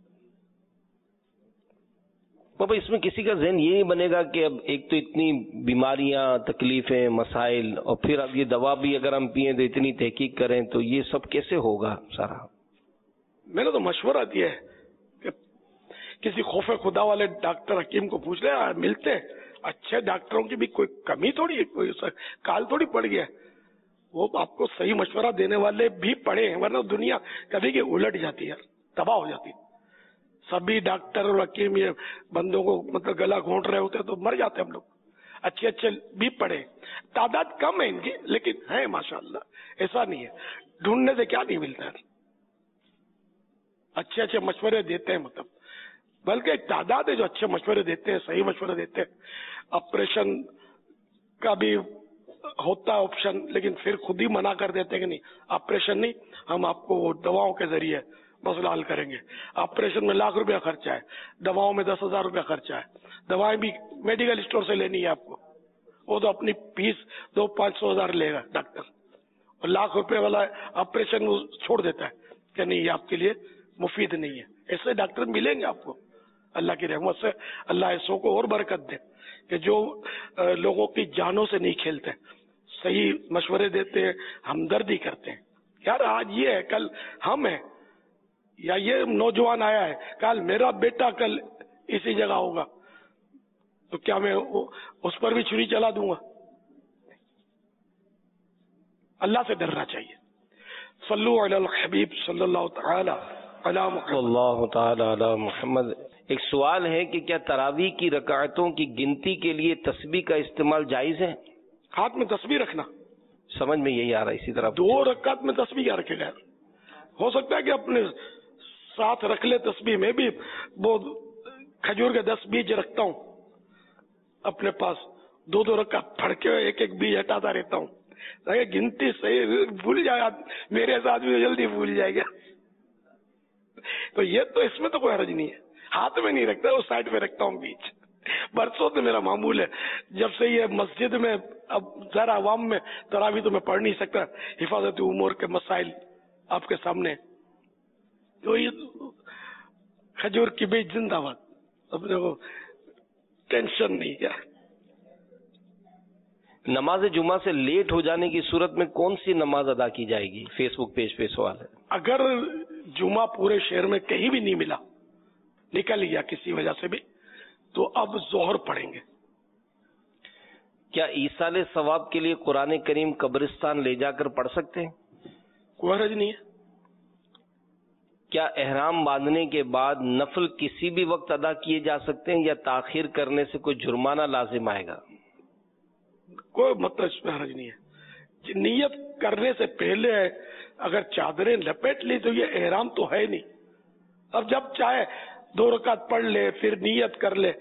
بابا اس میں کسی کا ذہن یہ نہیں بنے گا کہ اب ایک تو اتنی بیماریاں, تکلیفیں, مسائل, اور پھر اب یہ دوا بھی اگر ہم پئیں تو اتنی تحقیق کریں, تو یہ سب کیسے ہوگا سارا؟ میں نے تو مشورہ دیا ہے کہ کسی خوف خدا والے ڈاکٹر حکیم کو پوچھ لیں, ملتے ہیں. اچھے ڈاکٹروں کی بھی کوئی کمی تھوڑی ہے, کوئی کال تھوڑی پڑ گیا ہے. وہ آپ کو صحیح مشورہ دینے والے بھی پڑے ہیں, ورنہ دنیا کبھی کی الٹ جاتی ہے, تباہ ہو جاتی ہے. سبھی ڈاکٹر اور حکیم یہ بندوں کو مطلب گلا گھونٹ رہے ہوتے تو مر جاتے ہم لوگ. اچھے بھی پڑے, تعداد کم ہے ان کی لیکن ہے ماشاءاللہ, ایسا نہیں ہے. ڈھونڈنے سے کیا نہیں ملتا ہے, اچھے مشورے دیتے ہیں, مطلب بلکہ ایک تعداد ہے جو اچھے مشورے دیتے ہیں, صحیح مشورے دیتے ہیں. آپریشن کا بھی ہوتا ہے آپشن, لیکن پھر خود ہی منع کر دیتے ہیں کہ نہیں آپریشن نہیں, ہم آپ کو دواؤں کے ذریعے مسئلہ حل کریں گے. آپریشن میں لاکھ روپیہ خرچہ ہے, دواؤں میں 10,000 روپیہ خرچہ ہے. دوائیں بھی میڈیکل اسٹور سے لینی ہے آپ کو, وہ تو اپنی فیس 200-500 ہزار لے گا ڈاکٹر, اور لاکھ روپے والا آپریشن وہ چھوڑ دیتا ہے کہ نہیں یہ آپ کے لیے مفید نہیں ہے. ایسے ڈاکٹر ملیں گے آپ کو اللہ کی رحمت سے. اللہ ایسوں کو اور برکت دے کہ جو لوگوں کی جانوں سے نہیں کھیلتے, صحیح مشورے دیتے ہیں, ہمدردی کرتے ہیں. یار آج یہ ہے, کل ہم ہیں, یا یہ نوجوان آیا ہے, کل میرا بیٹا کل اسی جگہ ہوگا, تو کیا میں اس پر بھی چھری چلا دوں گا؟ اللہ سے ڈرنا چاہیے. صلو علی الحبیب صلی اللہ تعالی علی محمد. ایک سوال ہے کہ کیا تراویح کی رکعتوں کی گنتی کے لیے تسبیح کا استعمال جائز ہے؟ ہاتھ میں تسبیح رکھنا سمجھ میں یہی آ رہا ہے. اسی طرح 2 رکعت میں تسبیح کیا رکھے گا؟ ہو سکتا ہے کہ اپنے ساتھ رکھ لے تسبیح. میں بھی وہ کھجور کے 10 بیج رکھتا ہوں اپنے پاس, 2 رکعت پڑھ کے ایک بیج ہٹاتا رہتا ہوں. گنتی صحیح بھول جائے, میرے ساتھ بھی جلدی بھول جائے گا. تو یہ تو اس میں تو کوئی حرج نہیں ہے. ہاتھ میں نہیں رکھتا, اس سائڈ پہ رکھتا ہوں بیچ. برسوں سے میرا معمول ہے. جب سے یہ مسجد میں اب ذرا عوام میں تراویح تو میں پڑھ نہیں سکتا, حفاظت امور کے مسائل آپ کے سامنے, تو یہ کھجور کی بیچ زندہ باد. اپنے کو ٹینشن نہیں کیا. نماز جمعہ سے لیٹ ہو جانے کی صورت میں کون سی نماز ادا کی جائے گی؟ فیس بک پیج پہ سوال ہے. اگر جمعہ پورے شہر میں کہیں بھی نہیں ملا, نکل گیا کسی وجہ سے بھی, تو اب ظہر پڑھیں گے. کیا ایصال ثواب کے لیے قرآن کریم قبرستان لے جا کر پڑھ سکتے ہیں؟ کوئی حرج نہیں ہے. کیا احرام باندھنے کے بعد نفل کسی بھی وقت ادا کیے جا سکتے ہیں یا تاخیر کرنے سے کوئی جرمانہ لازم آئے گا؟ کوئی مطلب اس میں حرج نہیں ہے. نیت کرنے سے پہلے اگر چادریں لپیٹ لی تو یہ احرام تو ہے نہیں. اب جب چاہے 2 رکعت پڑھ لے, پھر نیت کر لے,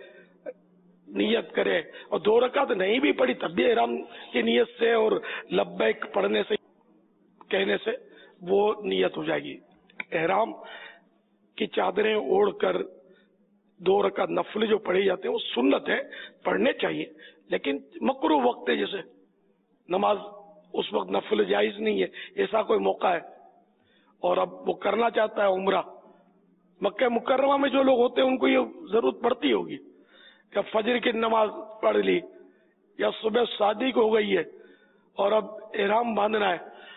نیت کرے, اور 2 رکعت نہیں بھی پڑھی تب بھی احرام کی نیت سے اور لبیک پڑھنے سے کہنے سے وہ نیت ہو جائے گی. احرام کی چادریں اوڑھ کر 2 رکعت نفل جو پڑھی جاتے ہیں وہ سنت ہے, پڑھنے چاہیے, لیکن مکروہ وقت ہے, جیسے نماز اس وقت نفل جائز نہیں ہے, ایسا کوئی موقع ہے, اور اب وہ کرنا چاہتا ہے عمرہ. مکہ مکرمہ میں جو لوگ ہوتے ہیں ان کو یہ ضرورت پڑتی ہوگی کہ فجر کی نماز پڑھ لی یا صبح شادی کو ہو گئی ہے اور اب احرام باندھنا ہے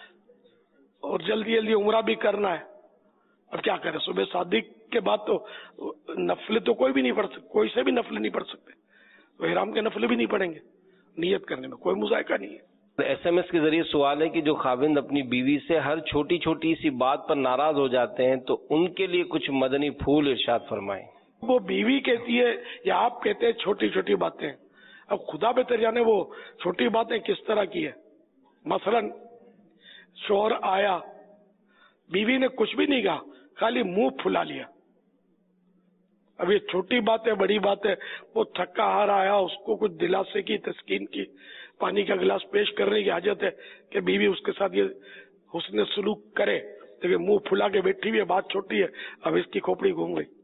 اور جلدی جلدی عمرہ بھی کرنا ہے. اب کیا کرے, صبح شادی کے بعد تو نفل تو کوئی بھی نہیں پڑھ سکتے, کوئی سے بھی نفل نہیں پڑھ سکتے, تو احرام کے نفل بھی نہیں پڑھیں گے. نیت کرنے میں کوئی مذائقہ نہیں ہے. SMS کے ذریعے سوال ہے کہ جو خاوند اپنی بیوی سے ہر چھوٹی چھوٹی سی بات پر ناراض ہو جاتے ہیں تو ان کے لیے کچھ مدنی پھول ارشاد فرمائیں. وہ بیوی کہتی ہے یا آپ کہتے ہیں چھوٹی چھوٹی باتیں, اب خدا بہتر جانے وہ چھوٹی باتیں کس طرح کی ہے. مثلا شوہر آیا, بیوی نے کچھ بھی نہیں کہا, خالی منہ پھلا لیا. اب یہ چھوٹی بات ہے بڑی بات ہے, وہ تھکا ہار آیا, اس کو کچھ دلاسے کی تسکین کی پانی کا گلاس پیش کرنے کی حاجت ہے کہ بیوی اس کے ساتھ یہ حسن سلوک کرے, تو منہ پھلا کے بیٹھی ہوئی ہے, بات چھوٹی ہے, اب اس کی کھوپڑی گھوم گئی.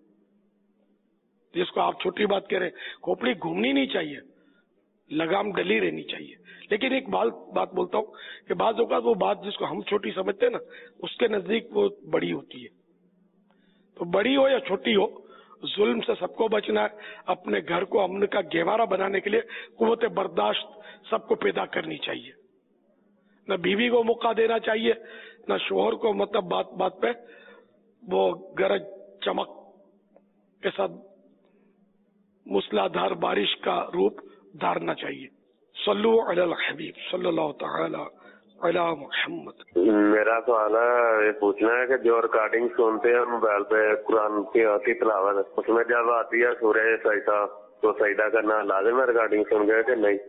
جس کو آپ چھوٹی بات کہہ رہے ہیں, کھوپڑی گھومنی نہیں چاہیے, لگام ڈلی رہنی چاہیے. لیکن ایک بات بولتا ہوں کہ بعض اوقات وہ بات جس کو ہم چھوٹی سمجھتے ہیں نا, اس کے نزدیک وہ بڑی ہوتی ہے. تو بڑی ہو یا چھوٹی ہو, ظلم سے سب کو بچنا ہے. اپنے گھر کو امن کا گہوارہ بنانے کے لیے قوت برداشت سب کو پیدا کرنی چاہیے. نہ بیوی کو موقع دینا چاہیے, نہ شوہر کو, مطلب بات بات پہ وہ گرج چمک کے ساتھ موسلادھار بارش کا روپ دھارنا چاہیے. صلو علی الحبیب صلی اللہ تعالی علی محمد. میرا سوال ہے, یہ پوچھنا ہے کہ جو ریکارڈنگ سنتے ہیں موبائل پہ قرآن کی تلاوت, اس میں جب آتی ہے سورہ سجدہ تو سجدہ کرنا لازم ہے ریکارڈنگ سن گئے کہ نہیں؟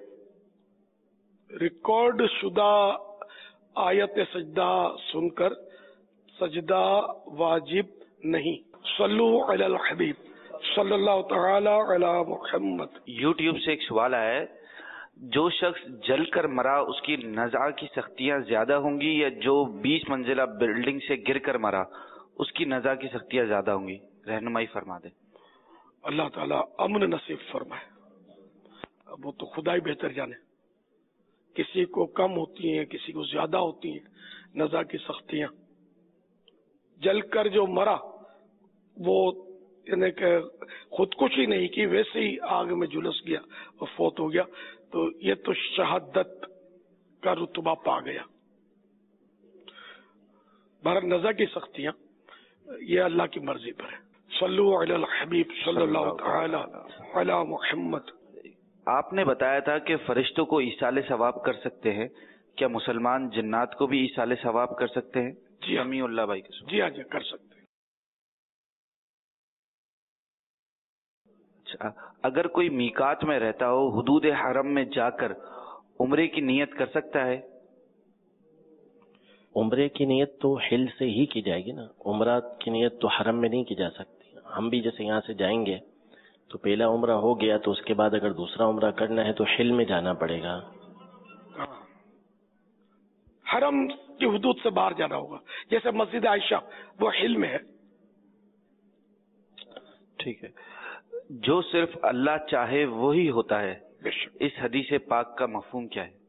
ریکارڈ شدہ آیت سجدہ سن کر سجدہ واجب نہیں. صلو علی الحبیب صلی اللہ تعالی علی محمد. یوٹیوب سے ایک سوال آیا ہے, جو شخص جل کر مرا اس کی نزع کی سختیاں زیادہ ہوں گی یا جو 20 منزلہ بلڈنگ سے گر کر مرا اس کی نزع کی سختیاں زیادہ ہوں گی؟ رہنمائی فرما دیں. اللہ تعالیٰ امن نصیب فرمائے. اب وہ تو خدا ہی بہتر جانے, کسی کو کم ہوتی ہیں کسی کو زیادہ ہوتی ہیں نزع کی سختیاں. जल कर जो मरा वो यानी कि खुदकुशी नहीं की, वैसे ही आग में झुलस गया और फौत हो गया, तो ये तो शहादत का रुतबा पा गया। बहर नज़ा की सख्तियां ये अल्लाह की मर्जी पर है। सल्लु अलल हबीब सल्लल्लाहु तआला अला मुहम्मद। आपने बताया था कि फरिश्तों को ईसाले सवाब कर सकते हैं, क्या मुसलमान जिन्नात को भी ईसाले सवाब कर सकते हैं? जी समीउल्लाह भाई के जी हाँ जी कर सकते हैं। अच्छा, अगर कोई मीकात में रहता हो, हुदूद हरम में जाकर उम्रे की नियत कर सकता है? उम्रे की नियत तो हिल से ही की जाएगी ना, उम्रा की नियत तो हरम में नहीं की जा सकती। हम भी जैसे यहाँ से जाएंगे तो पहला उम्रा हो गया, तो उसके बाद अगर दूसरा उम्रा करना है तो हिल में जाना पड़ेगा। हरम की हुदूद से बाहर जाना होगा, जैसे मस्जिद आयशा वो हिल में है। ठीक है। जो सिर्फ अल्लाह चाहे वही होता है, इस हदीस पाक का मफहूम क्या है?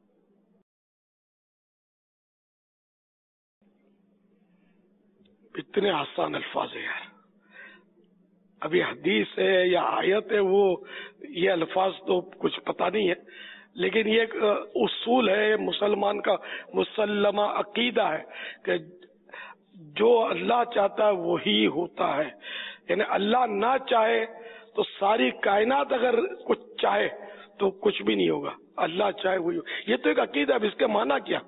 इतने आसान अल्फाज है यार, अभी हदीस है या आयत है, वो ये अल्फाज तो कुछ पता नहीं है, लेकिन ये एक उसूल है मुसलमान का, मुसल्लमा अकीदा है कि जो अल्लाह चाहता है वही होता है। यानी अल्लाह ना चाहे तो सारी कायनात अगर कुछ चाहे तो कुछ भी नहीं होगा, अल्लाह चाहे वही। ये तो एक अकीदा है, इसके माना क्या?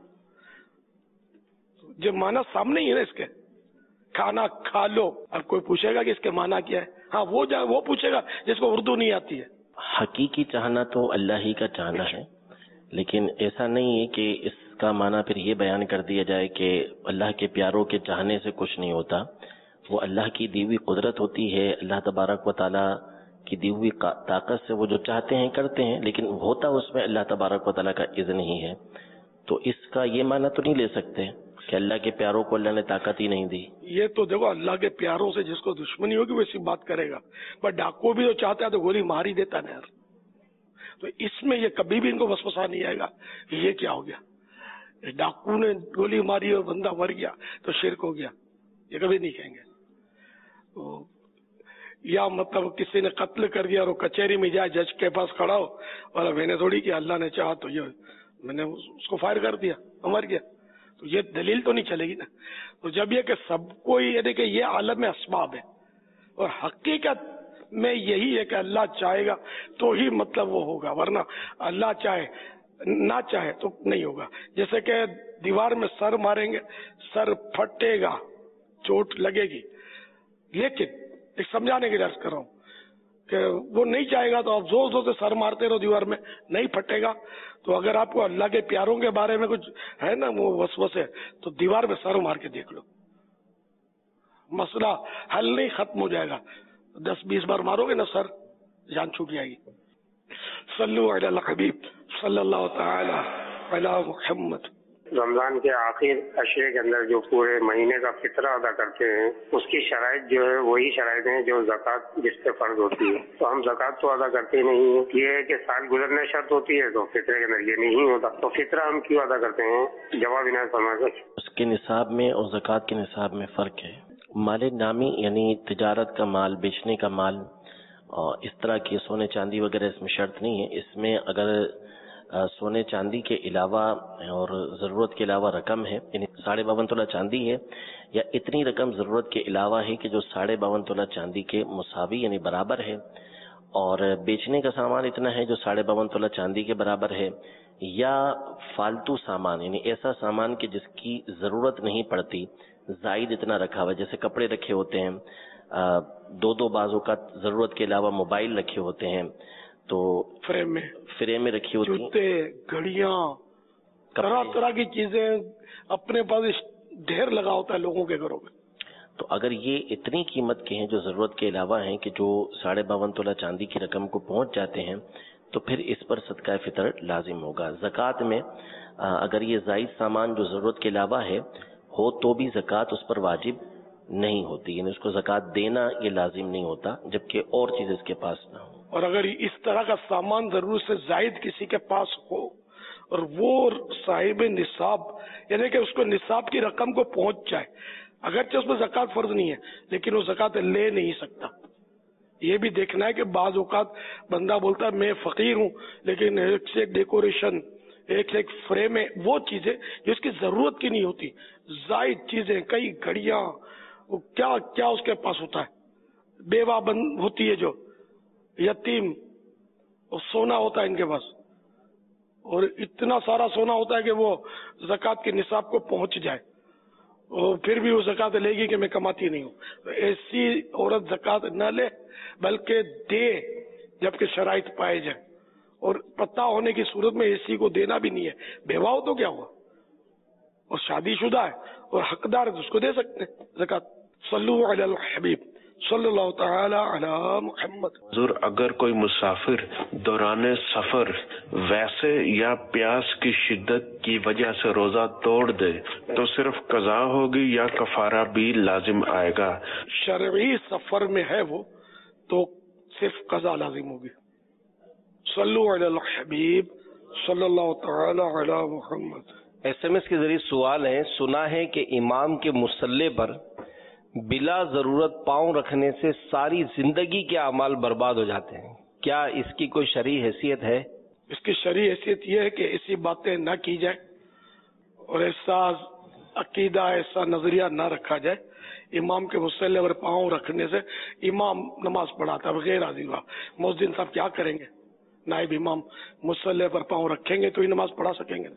जो माना सामने ही है ना, इसके खाना खा लो। अब कोई पूछेगा कि इसके माना क्या है? हाँ वो पूछेगा जिसको उर्दू नहीं आती है। हकीकी चाहना तो अल्लाह ही का चाहना है, लेकिन ऐसा नहीं है कि इसका माना फिर ये बयान कर दिया जाए कि अल्लाह के प्यारों के चाहने से कुछ नहीं होता। वो अल्लाह की दी हुई कुदरत होती है, अल्लाह तबारक व तआला की दी हुई ताकत से वो जो चाहते हैं करते हैं, लेकिन होता उसमें अल्लाह तबारक व तआला का इज़्न ही है। तो इसका ये माना तो नहीं ले सकते कि अल्लाह के प्यारों को अल्लाह ने ताकत ही नहीं दी। ये तो देखो, अल्लाह के प्यारों से जिसको दुश्मनी होगी वैसी बात करेगा, पर डाकू भी तो चाहता है तो गोली मार ही देता ना यार। तो इसमें ये कभी भी इनको वसवसा नहीं आएगा ये क्या हो गया, डाकू ने गोली मारी और बंदा मर गया तो शिर्क हो गया, ये कभी नहीं कहेंगे। तो या मतलब किसी ने कत्ल कर दिया और कचहरी में जाए, जज के पास खड़ा हो और मैंने थोड़ी किया, अल्लाह ने चाहा तो ये मैंने उसको फायर कर दिया, मर गया, तो ये दलील तो नहीं चलेगी ना। तो जब ये कि सबको यानी कि ये आलम में असबाब है और हकीकत में यही है कि अल्लाह चाहेगा तो ही मतलब वो होगा, वरना अल्लाह चाहे ना चाहे तो नहीं होगा। जैसे कि दीवार में सर मारेंगे, सर फटेगा, चोट लगेगी, लेकिन एक समझाने की दर्ज कर रहा हूँ कि वो नहीं चाहेगा तो आप जोर जोर से सर मारते रहो दीवार में, नहीं फटेगा। तो अगर आपको अल्लाह के प्यारों के बारे में कुछ है ना वो वसवसे, तो दीवार में सर मार के देख लो, मसला हल नहीं, खत्म हो जाएगा। 10-20 बार मारोगे ना सर, जान छूट जाएगी। सल्लु अलल हबीब सल्लल्लाहु तआला अला मुहम्मद। रमजान के आखिर अशरे के अंदर जो पूरे महीने का फितरा अदा करते हैं, उसकी शराइत जो है वही शराइत है जो ज़कात जिस पे फर्ज होती है। तो हम ज़कात तो अदा करते नहीं है, ये है कि साल गुजरने शर्त होती है, तो फितरे के अंदर ये नहीं होता, तो फितरा हम क्यों अदा करते हैं? जवाब इनायत फरमाइए। उसके निसाब में और ज़कात के निसाब में फ़र्क है। माल नामी यानी तिजारत का माल, बेचने का माल, और इस तरह की सोने चांदी वगैरह इसमें शर्त नहीं है। इसमें अगर सोने चांदी के अलावा और ज़रूरत के अलावा रकम है, यानी 52.5 तोला चांदी है या इतनी रकम ज़रूरत के अलावा है कि जो 52.5 तोला चांदी के मुसावी यानी बराबर है, और बेचने का सामान इतना है जो 52.5 तोला चांदी के बराबर है, या फालतू सामान यानी ऐसा सामान कि जिसकी ज़रूरत नहीं पड़ती, जायद इतना रखा हुआ है, जैसे कपड़े रखे होते हैं, 2-2 बाजू का ज़रूरत के अलावा मोबाइल रखे होते हैं, तो फ्रेम में रखी होती, जूते, घड़ियां, तरह तरह की चीजें अपने पास ढेर लगा होता है लोगों के घरों में। तो अगर ये इतनी कीमत के हैं जो जरूरत के अलावा हैं कि जो 52.5 तोला चांदी की रकम को पहुंच जाते हैं, तो फिर इस पर सदका फितर लाजिम होगा। ज़कात में अगर ये जायद सामान जो जरूरत के अलावा है हो तो भी ज़कात उस पर वाजिब नहीं होती, यानी उसको ज़कात देना ये लाजिम नहीं होता, जबकि और चीज इसके पास ना हो। और अगर इस तरह का सामान जरूरत से जायद किसी के पास हो और वो साहिब निसाब यानी कि उसको निसाब की रकम को पहुंच जाए, अगरचे उसमें ज़कात फर्ज नहीं है, लेकिन वो ज़कात ले नहीं सकता। ये भी देखना है कि बाज औकात बंदा बोलता है मैं फकीर हूँ, लेकिन एक से एक डेकोरेशन, एक से एक फ्रेम है, वो चीजें जो उसकी जरूरत की नहीं होती, जायद चीजें, कई घड़ियां, क्या क्या उसके पास होता है, बेवा बंद होती है जो यतीम, और सोना होता है इनके पास, और इतना सारा सोना होता है कि वो ज़कात के निसाब को पहुंच जाए, और फिर भी वो ज़कात लेगी कि मैं कमाती नहीं हूँ। तो ऐसी औरत ज़कात न ले, बल्कि दे जबकि शराइत पाए जाए, और पता होने की सूरत में ऐसी को देना भी नहीं है। बेवा हो तो क्या हुआ, और शादीशुदा है और हकदार है तो उसको दे सकते हैं ज़कात। सल्लु अलल हबीब सल्लल्लाहु तआला अला मुहम्मद। हुजूर, अगर कोई मुसाफिर दौरान सफर वैसे या प्यास की शिद्दत की वजह से रोजा तोड़ दे तो सिर्फ कज़ा होगी या कफारा भी लाजिम आएगा? शरई सफर में है वो तो सिर्फ कज़ा लाजिम होगी। सल्लु अलल हबीब सल्लल्लाहु तआला अला मुहम्मद। SMS के जरिए सवाल है, सुना है कि इमाम के मुसल्ले पर बिला जरूरत पांव रखने से सारी जिंदगी के अमाल बर्बाद हो जाते हैं, क्या इसकी कोई शरई हैसियत है? इसकी शरई हैसियत यह है कि ऐसी बातें न की जाए और ऐसा अकीदा, ऐसा नजरिया न रखा जाए। इमाम के मुसल्ले पर पांव रखने से इमाम नमाज पढ़ाता है बगैर हाजिर हुआ, मुअज्जिन साहब क्या करेंगे? नाइब इमाम मुसल्ले पर पांव रखेंगे तो ही नमाज पढ़ा सकेंगे।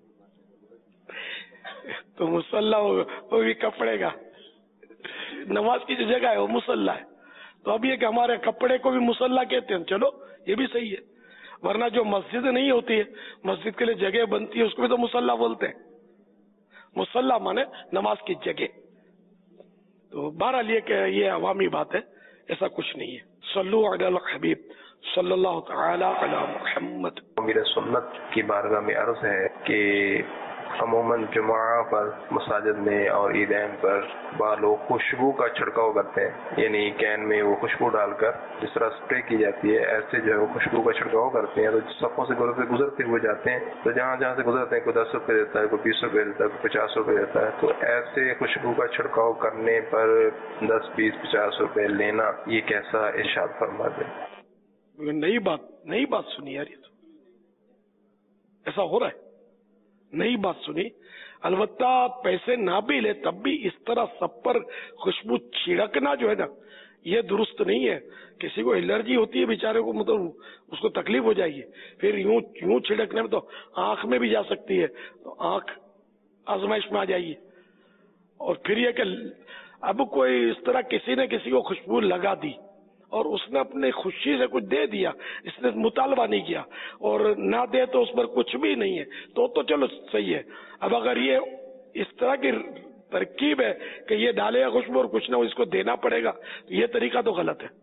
तो मुसल्ला वो भी कपड़े का, नमाज की जो जगह है वो मुसल्ला है, तो अब ये कि हमारे कपड़े को भी मुसल्ला कहते हैं, चलो ये भी सही है। वरना जो मस्जिद नहीं होती है, मस्जिद के लिए जगह बनती है, उसको भी तो मुसल्ला बोलते हैं। मुसल्ला माने नमाज की जगह। तो बहरहाल ये अवामी बात है, ऐसा कुछ नहीं है। सल्लु अलल हबीब सल्लल्लाहु तआला अला मुहम्मद। मेरे सुन्नत की बारगाह में अर्ज है कि अमूमन जुमा पर मसाजिद में और ईदैन पर बार लोग खुशबू का छिड़काव करते हैं, यानी कैन में वो खुशबू डालकर जिस तरह स्प्रे की जाती है ऐसे जो है वो खुशबू का छिड़काव करते हैं। तो सफ़ों से गुजरते हुए जाते हैं, तो जहाँ जहाँ से गुजरते हैं कोई 10 रुपये देता है, कोई 20 रुपये देता है, कोई 50 रुपये देता है। तो ऐसे खुशबू का छिड़काव करने पर 10, 20, 50 रुपये लेना, ये कैसा इरशाद फरमा दे? नई बात सुनी यार, ये तो ऐसा हो रहा है, नई बात सुनी। अलबत्ता पैसे ना भी ले तब भी इस तरह सब पर खुशबू छिड़कना जो है ना, ये दुरुस्त नहीं है। किसी को एलर्जी होती है बेचारे को, मतलब उसको तकलीफ हो जाएगी, फिर यूं छिड़कने में तो आंख में भी जा सकती है, तो आंख आजमाइश में आ जाएगी। और फिर ये कि अब कोई इस तरह किसी ने किसी को खुशबू लगा दी और उसने अपनी खुशी से कुछ दे दिया, इसने मुतालबा नहीं किया, और ना दे तो उस पर कुछ भी नहीं है, तो चलो सही है। अब अगर ये इस तरह की तरकीब है कि ये डालेगा खुशबू और कुछ ना इसको देना पड़ेगा, तो ये तरीका तो गलत है।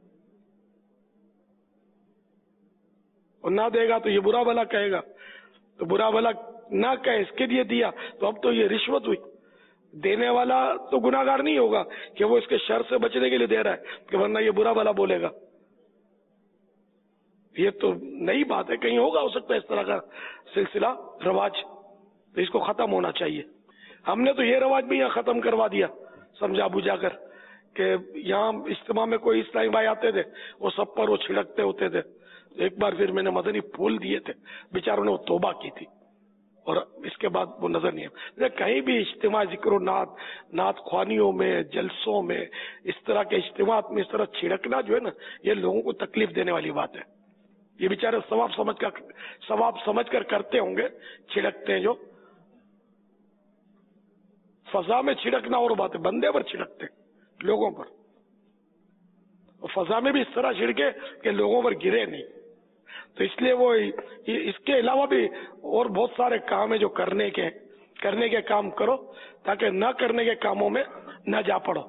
और ना देगा तो ये बुरा भला कहेगा, तो बुरा भला ना कहे इसके लिए दिया, तो अब तो ये रिश्वत हुई। देने वाला तो गुनाहगार नहीं होगा कि वो इसके शर से बचने के लिए दे रहा है, कि वरना ये बुरा भला बोलेगा। ये तो नई बात है, कहीं होगा हो सकता है इस तरह का सिलसिला रवाज, तो इसको खत्म होना चाहिए। हमने तो ये रवाज भी यहाँ खत्म करवा दिया समझा बुझा कर, कि यहाँ इज्तिमा में कोई इस्लामी भाई आते थे, वो सब पर वो छिड़कते होते थे। एक बार फिर मैंने मदनी फूल दिए थे, बेचारों ने वो तौबा की थी, और इसके बाद वो नजर नहीं है। कहीं भी इज्तिमा जिक्र नात ख्वानियों में, जलसों में, इस तरह के इज्तिमात में इस तरह छिड़कना जो है ना, ये लोगों को तकलीफ देने वाली बात है। ये बेचारे सवाब समझ कर करते होंगे, छिड़कते हैं जो। फजा में छिड़कना और बात है, बंदे पर छिड़कते लोगों पर, और फजा में भी इस तरह छिड़के कि लोगों पर गिरे नहीं। तो इसलिए वो इसके अलावा भी और बहुत सारे काम है जो करने के काम करो, ताकि न करने के कामों में न जा पड़ो।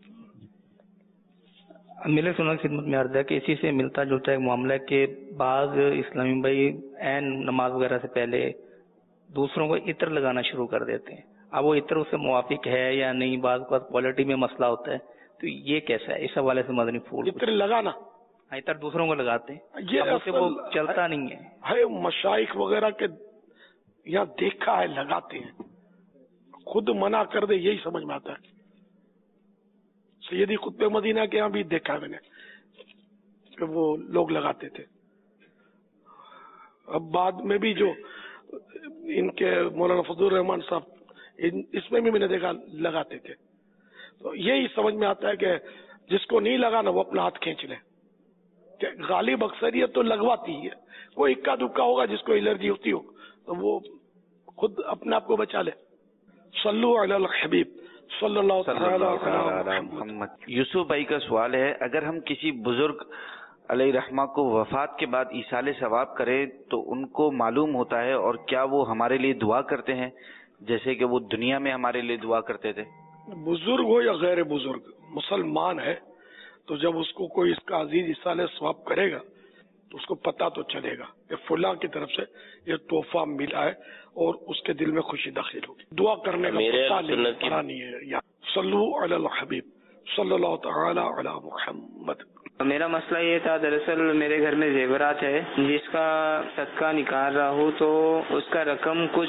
मिले सुना खिदमत में अर्ज है कि इसी से मिलता जुलता एक मामला के बाद इस्लामी भाई ऐन नमाज वगैरह से पहले दूसरों को इत्र लगाना शुरू कर देते हैं। अब वो इत्र उससे मुवाफिक है या नहीं, बाद क्वालिटी में मसला होता है, तो ये कैसा है? इस हवाले से मदनी फूल इत्र लगाना, इत्र दूसरों को लगाते हैं, ये वो चलता नहीं है। मशाइख वगैरह के यहाँ देखा है लगाते हैं, खुद मना कर दे यही समझ में आता है। सैयदी कुतुब मदीना के यहाँ भी देखा है मैंने कि वो लोग लगाते थे। अब बाद में भी जो इनके मौलाना फजलुर रहमान साहब इसमें भी मैंने देखा लगाते थे। तो यही समझ में आता है कि जिसको नहीं लगाना वो अपना हाथ खींच ले। गालिब अक्सरियत तो लगवाती है, कोई इक्का दुक्का होगा जिसको एलर्जी होती हो तो वो खुद अपने आप को बचा ले। सल्लु अलल हबीब सल्लल्लाहु अलैहि मोहम्मद। यूसुफ भाई का सवाल है, अगर हम किसी बुजुर्ग अलैहि रहमा को वफात के बाद ईसाले सवाब करें तो उनको मालूम होता है और क्या वो हमारे लिए दुआ करते हैं जैसे कि वो दुनिया में हमारे लिए दुआ करते थे? बुजुर्ग हो या गैर बुजुर्ग, मुसलमान है तो जब उसको कोई इसका अजीज इसाले सवाब करेगा तो उसको पता तो चलेगा कि फुला की तरफ से ये तोहफा मिला है और उसके दिल में खुशी दाखिल होगी। दुआ करने का पता नहीं है। या सल्लु अलल हबीब सल्लल्लाहु तआला अला मुहम्मद। मेरा मसला ये था, दरअसल मेरे घर में जेवरात है जिसका सदका निकाल रहा हूँ तो उसका रकम कुछ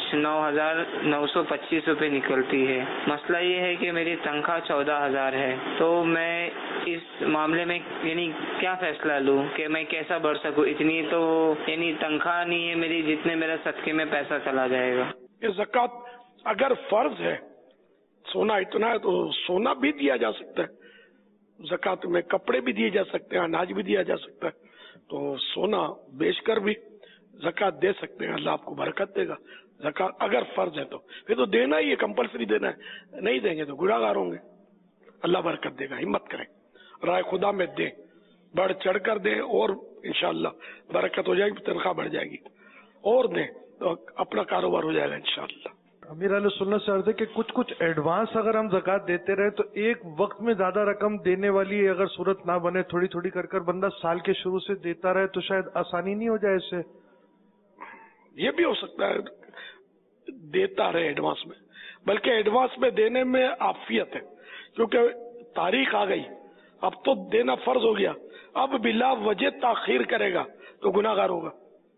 9,925 रुपए निकलती है। मसला ये है कि मेरी तनख्वाह 14,000 है, तो मैं इस मामले में यानी क्या फैसला लूँ कि मैं कैसा बढ़ सकूँ? इतनी तो यानी तनख्वाह नहीं है मेरी जितने मेरा सदके में पैसा चला जाएगा। ये ज़कात अगर फर्ज है, सोना इतना है तो सोना भी दिया जा सकता है, ज़कात में कपड़े भी दिए जा सकते हैं, अनाज भी दिया जा सकता है, तो सोना बेचकर भी ज़कात दे सकते हैं, अल्लाह आपको बरकत देगा। ज़कात अगर फर्ज है तो फिर तो देना ही है, कंपलसरी देना है, नहीं देंगे तो गुनाहगार होंगे। अल्लाह बरकत देगा, हिम्मत करें, राय खुदा में दें, बढ़ चढ़ कर दें और इंशाअल्लाह बरकत हो जाएगी, तनख्वाह बढ़ जाएगी, और दें तो अपना कारोबार हो जाएगा इंशाअल्लाह। अमीर अहले सुन्नत से अर्ज़ है कि कुछ एडवांस अगर हम ज़कात देते रहे तो एक वक्त में ज्यादा रकम देने वाली अगर सूरत ना बने, थोड़ी थोड़ी कर बंदा साल के शुरू से देता रहे तो शायद आसानी नहीं हो जाए इससे। ये भी हो सकता है देता रहे एडवांस में, बल्कि एडवांस में देने में आफियत है क्योंकि तारीख आ गई, अब तो देना फर्ज हो गया, अब बिला वजह ताखीर करेगा तो गुनाहगार होगा।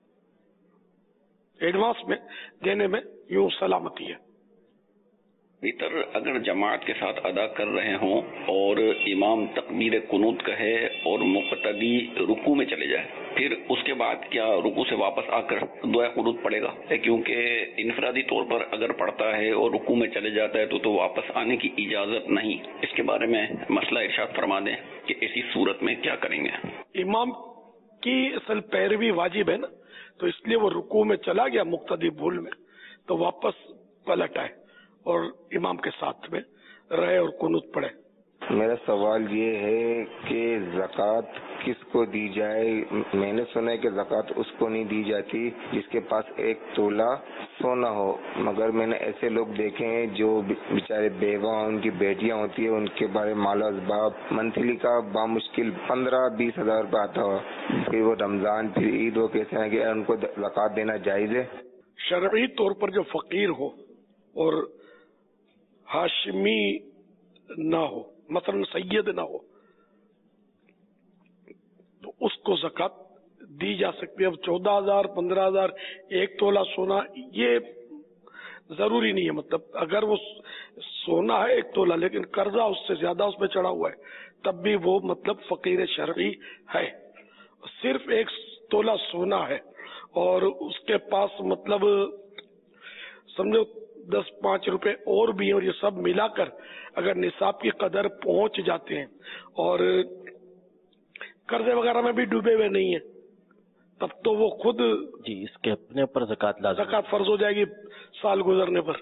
एडवांस में देने में यूं सलामती है। वितर अगर जमात के साथ अदा कर रहे हों और इमाम तकबीर कुनूत कहे और मुक़्तदी रुकू में चले जाए, फिर उसके बाद क्या रुकू से वापस आकर दुआ कुनूत पड़ेगा? क्योंकि इनफरादी तौर पर अगर पढ़ता है और रुकू में चले जाता है तो वापस आने की इजाजत नहीं। इसके बारे में मसला इरशाद फरमा दें कि ऐसी सूरत में क्या करेंगे? इमाम की असल पैरवी वाजिब है ना, तो इसलिए वो रुकू में चला गया मुक्तदी भूल में, तो वापस पलट आए और इमाम के साथ में रहे और कुनूत पढ़े। मेरा सवाल ये है कि ज़कात किसको दी जाए? मैंने सुना है कि ज़कात उसको नहीं दी जाती जिसके पास 1 तोला सोना हो, मगर मैंने ऐसे लोग देखे हैं जो बेचारे बेवा, उनकी बेटियां होती है, उनके बारे माल असबाब मंथली का बामुश्किल 15-20 हज़ार रुपये आता हो, फिर वो रमजान फिर ईद हो, कैसे है कि उनको ज़कात देना जायज़ है? शरई तौर पर जो फकीर हो और हाशमी ना हो, मसलन सैयद ना हो, तो उसको ज़कात दी जा सकती है। अब 14,000, 15,000, 1 तोला सोना ये जरूरी नहीं है। मतलब अगर वो सोना है 1 तोला लेकिन कर्जा उससे ज्यादा उसमें चढ़ा हुआ है, तब भी वो मतलब फकीर शरई है। सिर्फ 1 तोला सोना है और उसके पास मतलब समझो 10-5 रुपए और भी, और ये सब मिलाकर अगर निसाब की कदर पहुंच जाते हैं और कर्जे वगैरह में भी डूबे हुए नहीं है, तब तो वो खुद जी इसके अपने ऊपर ज़कात फर्ज हो जाएगी साल गुजरने पर,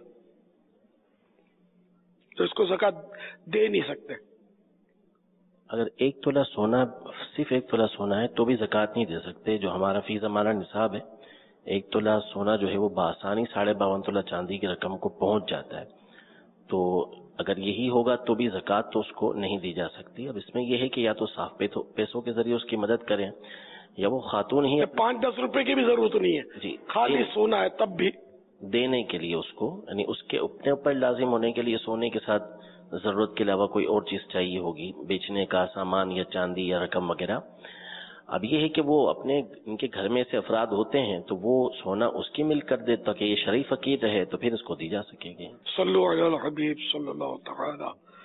तो इसको ज़कात दे नहीं सकते। अगर 1 तोला सोना, सिर्फ 1 तोला सोना है तो भी ज़कात नहीं दे सकते। जो हमारा फी ज़माना निसाब है, 1 तोला सोना जो है वो बासानी 52.5 तोला चांदी की रकम को पहुंच जाता है, तो अगर यही होगा तो भी ज़कात तो उसको नहीं दी जा सकती। अब इसमें यह है कि या तो साफ पैसों के जरिए उसकी मदद करें, या वो खातून ही 5-10 रुपए की भी जरूरत नहीं है जी, खाली सोना है तब भी देने के लिए उसको, यानी उसके अपने ऊपर लाजिम होने के लिए सोने के साथ जरूरत के अलावा कोई और चीज चाहिए होगी, बेचने का सामान या चांदी या रकम वगैरह। अब ये है कि वो अपने इनके घर में से अफराद होते हैं तो वो सोना उसकी मिल कर दे ताकि ये शरीफ फकीर रहे, तो फिर उसको दी जा सकेगी। सल्लल्लाहु अलैहि हबीब सल्लल्लाहु तआला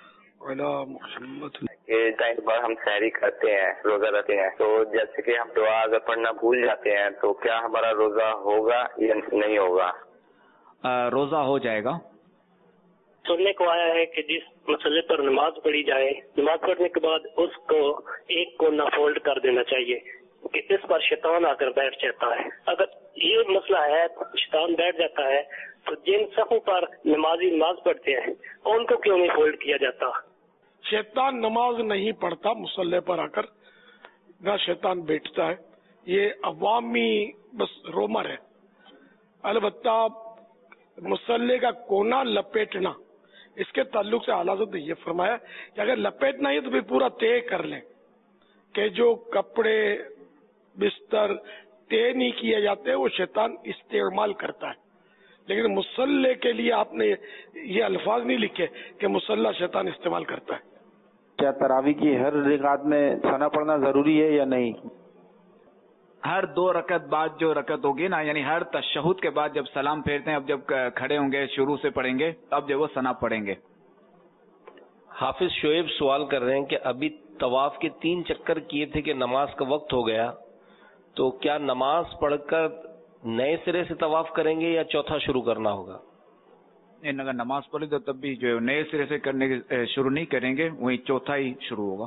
علی محمد. کہ بار ہم سحری کرتے ہیں، روزہ رکھتے ہیں، تو جیسے کہ ہم دعا اگر پڑھنا بھول جاتے ہیں تو کیا ہمارا روزہ ہوگا یا نہیں ہوگا؟ روزہ ہو جائے گا. سننے کو آیا ہے کہ جس مسئلے پر نماز پڑھی جائے، نماز پڑھنے کے بعد اس کو ایک کو نہ فولڈ کر دینا چاہیے کہ اس پر شیطان آ کر بیٹھ جاتا ہے. اگر یہ مسئلہ ہے، شیطان بیٹھ جاتا ہے، تو جن صفوں پر نمازی نماز پڑھتے ہیں ان کو کیوں نہیں فولڈ کیا جاتا؟ شیطان نماز نہیں پڑھتا مصلی پر آ کر، نہ شیطان بیٹھتا ہے، یہ عوامی بس رومر ہے. البتہ مصلی کا کونا لپیٹنا، اس کے تعلق سے اعلیٰ حضرت نے یہ فرمایا کہ اگر لپیٹنا ہے تو پھر پورا طے کر لیں کہ جو کپڑے بستر طے نہیں کیے جاتے وہ شیطان استعمال کرتا ہے. لیکن مصلی کے لیے آپ نے یہ الفاظ نہیں لکھے کہ مصلی شیطان استعمال کرتا ہے. کیا تراویح کی ہر رکعت میں ثنا پڑھنا ضروری ہے یا نہیں؟ ہر 2 رکعت بعد جو رکعت ہوگی نا، یعنی ہر تشہد کے بعد جب سلام پھیرتے ہیں، اب جب کھڑے ہوں گے شروع سے پڑھیں گے تب جب وہ ثنا پڑھیں گے. حافظ شعیب سوال کر رہے ہیں کہ ابھی طواف کے 3 چکر کیے تھے کہ نماز کا وقت ہو گیا، تو کیا نماز پڑھ کر نئے سرے سے طواف کریں گے یا چوتھا شروع کرنا ہوگا؟ اگر نماز پڑھی تو تب بھی جو نئے سرے سے کرنے کے شروع نہیں کریں گے، وہی چوتھا ہی شروع ہوگا.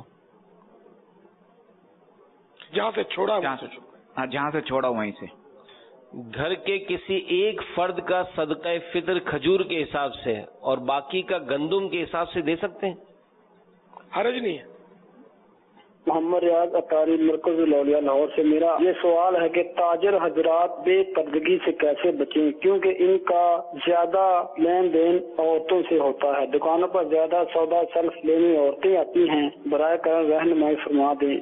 جہاں سے چھوڑا جہاں سے چھوڑا وہیں سے. گھر کے کسی ایک فرد کا صدقہ فطر کھجور کے حساب سے اور باقی کا گندم کے حساب سے دے سکتے ہیں؟ حرج نہیں ہے. محمد ریاض اطاری مرکز الاولیاء لاہور سے میرا یہ سوال ہے کہ تاجر حضرات بے قبضگی سے کیسے بچیں، کیونکہ ان کا زیادہ لین دین عورتوں سے ہوتا ہے. دکانوں پر زیادہ سودا سیلف لینی عورتیں آتی ہیں، برائے کرم رہنمائی فرما دیں.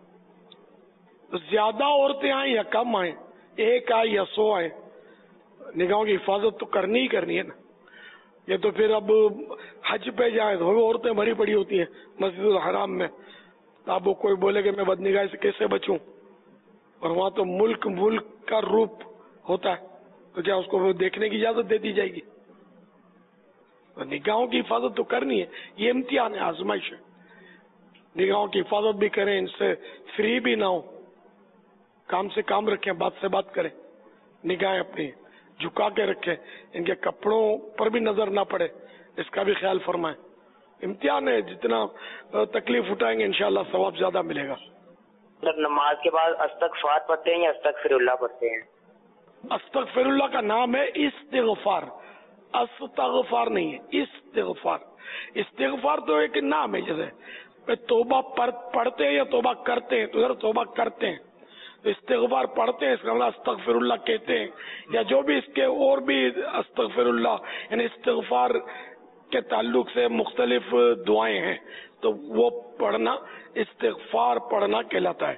زیادہ عورتیں آئیں یا کم آئیں، 1 آئے یا 100 آئے، نگاہوں کی حفاظت تو کرنی ہی کرنی ہے نا. یہ تو پھر اب حج پہ جائیں تو عورتیں بھری پڑی ہوتی ہیں مسجد الحرام میں، اب وہ کوئی بولے کہ میں بدنگاہی سے کیسے بچوں، اور وہاں تو ملک کا روپ ہوتا ہے، تو کیا اس کو دیکھنے کی اجازت دے دی جائے گی؟ نگاہوں کی حفاظت تو کرنی ہے، یہ امتحان ہے، آزمائش ہے. نگاہوں کی حفاظت بھی کریں، ان سے فری بھی نہ ہو، کام سے کام رکھیں، بات سے بات کریں، نگاہیں اپنی جھکا کے رکھیں، ان کے کپڑوں پر بھی نظر نہ پڑے، اس کا بھی خیال فرمائیں. امتحان ہے، جتنا تکلیف اٹھائیں گے انشاءاللہ ثواب زیادہ ملے گا. نماز کے بعد استغفار پڑھتے ہیں یا استغفر اللہ پڑھتے ہیں؟ استغفر اللہ کا نام ہے استغفار، استغفار نہیں ہے، استغفار. استغفار تو ایک نام ہے، جیسے توبہ پڑھتے ہیں یا توبہ کرتے ہیں، تو ذرا توبہ کرتے ہیں، تو استغفار پڑھتے ہیں، اس کا مطلب استغفر اللہ کہتے ہیں، یا جو بھی اس کے اور بھی استغفر اللہ، یعنی استغفار کے تعلق سے مختلف دعائیں ہیں، تو وہ پڑھنا استغفار پڑھنا کہلاتا ہے.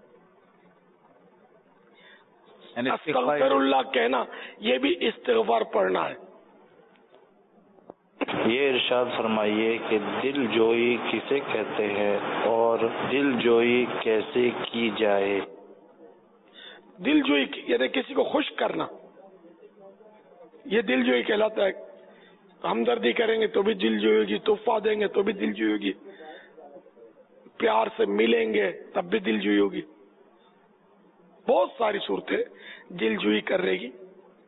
استغفر اللہ کہنا یہ بھی استغفار پڑھنا ہے. یہ ارشاد فرمائیے کہ دل جوئی کسے کہتے ہیں اور دل جوئی کیسے کی جائے؟ دل جوئی یعنی کسی کو خوش کرنا، یہ دل جوئی کہلاتا ہے. ہمدردی کریں گے تو بھی دل جوئی ہوگی، تحفہ دیں گے تو بھی دل جوئی ہوگی، پیار سے ملیں گے تب بھی دل جوئی ہوگی. بہت ساری صورتیں دل جوئی کر رہے گی.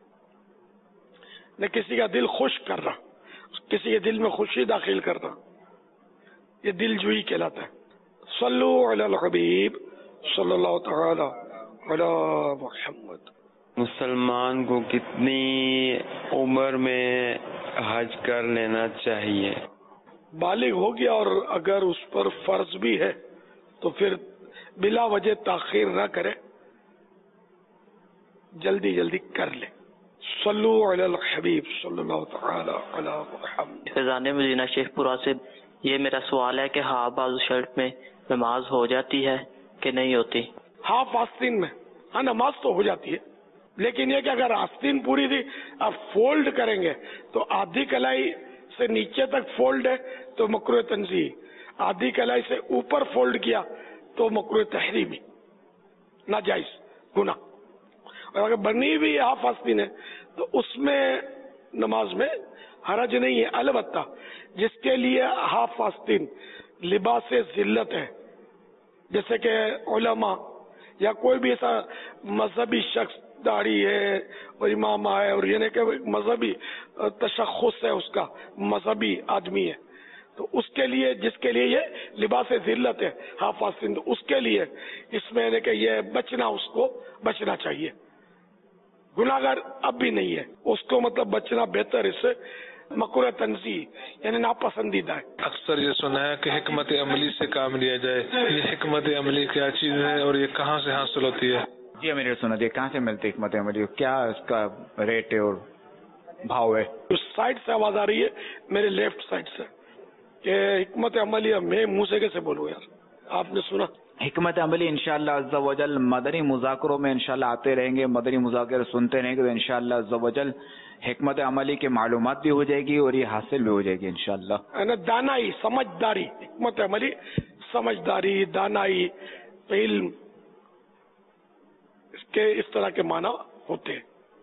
نہ کسی کا دل خوش کرنا، کسی کے دل میں خوشی داخل کرنا، یہ دل جوئی کہلاتا ہے. صلو علی الحبیب صلی اللہ تعالی علی محمد. مسلمان کو کتنی عمر میں حج کر لینا چاہیے؟ بالغ ہو گیا اور اگر اس پر فرض بھی ہے تو پھر بلا وجہ تاخیر نہ کرے، جلدی جلدی کر لے. صلو علی الحبیب صلی اللہ تعالی علی محمد. فیضان مدینہ شیخ پورہ سے یہ میرا سوال ہے کہ ہاف بازو شرٹ میں نماز ہو جاتی ہے کہ نہیں ہوتی؟ ہاف آستین میں ہاں نماز تو ہو جاتی ہے، لیکن یہ کہ اگر آستین پوری تھی آپ فولڈ کریں گے تو آدھی کلائی سے نیچے تک فولڈ ہے تو مکروہ تنزیہی، آدھی کلائی سے اوپر فولڈ کیا تو مکروہ تحریمی، ناجائز گناہ. اور اگر بنی ہوئی ہاف آستین ہے تو اس میں نماز میں حرج نہیں ہے. البتہ جس کے لیے ہاف آستین لباس ذلت ہے، جیسے کہ علماء یا کوئی بھی ایسا مذہبی شخص، داڑھی ہے اور امامہ ہے اور یعنی کہ مذہبی تشخص ہے، اس کا مذہبی آدمی ہے، تو اس کے لیے جس کے لیے یہ لباس ذلت ہے ہاف آستین، اس کے لیے اس میں یعنی کہ یہ بچنا، اس کو بچنا چاہیے. گناہگار اب بھی نہیں ہے، اس کو مطلب بچنا بہتر، اس سے مکروہ تنزیہ یعنی ناپسندیدہ ہے. اکثر یہ سنا ہے کہ حکمت عملی سے کام لیا جائے، یہ حکمت عملی کیا چیز ہے اور یہ کہاں سے حاصل ہوتی ہے؟ جی میرے سنا دیے کہاں سے ملتی ہے حکمت عملی، کیا اس کا ریٹ ہے اور بھاؤ ہے؟ اس سائڈ سے آواز آ رہی ہے میرے لیفٹ سائڈ سے کہ حکمت عملی، میں منہ سے کیسے بولوں یار؟ آپ نے سنا؟ حکمت عملی انشاءاللہ عز و جل مدنی مذاکروں میں انشاءاللہ آتے رہیں گے، مدنی مذاکر سنتے رہیں گے تو انشاءاللہ عز و جل حکمت عملی کی معلومات بھی ہو جائے گی اور یہ حاصل بھی ہو جائے گی انشاءاللہ. دانائی، سمجھداری، حکمت عملی سمجھداری، دانائی، علم، اس کے اس طرح کے معنی ہوتے ہیں.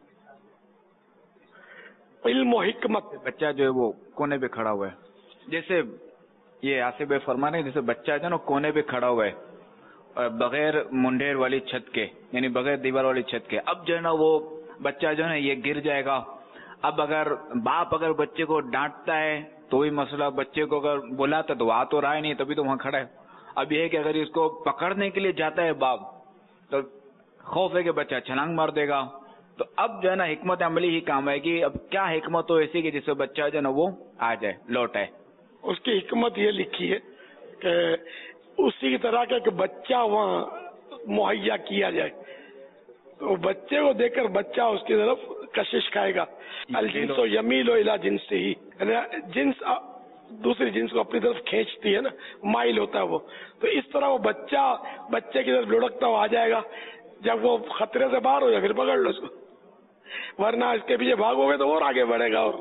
علم و حکمت. بچہ جو ہے وہ کونے پہ کھڑا ہوا ہے، جیسے یہ آصف فرما رہے ہیں، جیسے بچہ جو ہے نا کونے پہ کھڑا ہوا ہے بغیر منڈیر والی چھت کے، یعنی بغیر دیوار والی چھت کے. اب جو ہے نا وہ بچہ جو ہے نا یہ گر جائے گا. اب اگر باپ اگر بچے کو ڈانٹتا ہے تو بھی مسئلہ، بچے کو اگر بلاتا تو آ تو رہا ہی نہیں، تبھی تو وہاں کھڑا ہے. اب یہ ہے کہ اگر اس کو پکڑنے کے لیے جاتا ہے باپ تو خوف ہے کہ بچہ چھلانگ مار دے گا. تو اب جو ہے نا حکمت عملی ہی کام ہے کہ اب کیا حکمت ہو ایسی کہ جس سے بچہ جو ہے نا وہ آ جائے، لوٹ آئے. اس کی حکمت یہ لکھی ہے کہ اسی طرح کا کہ بچہ وہاں مہیا کیا جائے، تو بچے کو دیکھ کر بچہ اس کی طرف کشش کھائے گا. الجنس یمیل الی جنس ہی، جنس دوسری جنس کو اپنی طرف کھینچتی ہے نا، مائل ہوتا ہے وہ. تو اس طرح وہ بچے کی طرف لڑکتا ہوا آ جائے گا. جب وہ خطرے سے باہر ہو جائے پھر پکڑ لو اس کو، ورنہ اس کے پیچھے بھاگو گے تو اور آگے بڑھے گا اور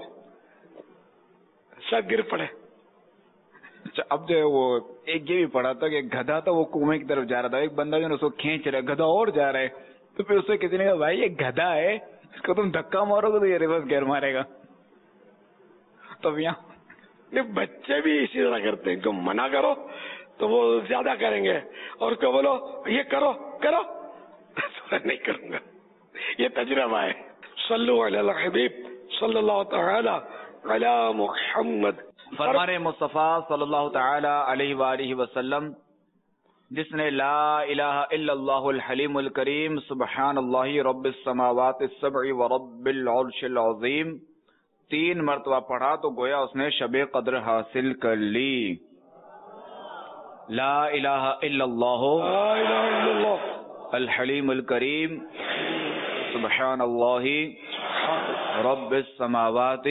شاید گر پڑے. اب جو ہے وہ ایک یہ بھی پڑھا تھا کہ گدھا تھا وہ کنویں کی طرف جا رہا تھا، ایک بندہ جو ہے اس کو کھینچ رہا ہے، گدھا اور جا رہا ہے. تو پھر اس سے کسی نے کہا بھائی یہ گدھا ہے، اس کو تم دھکا مارو گے تو یہ ریورس گیئر مارے گا. تو یہاں بچے بھی اسی طرح کرتے ہیں، ان کو منع کرو تو وہ زیادہ کریں گے، اور کو بولو یہ کرو کرو نہیں کروں گا. یہ تجربہ ہے. صلو علی الحبیب صلی اللہ تعالی علی محمد. فرمان مصطفیٰ صلی اللہ تعالی علیہ وآلہ وسلم، جس نے لا الہ الا اللہ الحلیم الکریم سبحان اللہ رب السماوات السبع ورب العرش العظیم 3 مرتبہ پڑھا تو گویا اس نے شب قدر حاصل کر لی. لا الہ الا اللہ الحلیم الکریم سبحان اللہ رب السماوات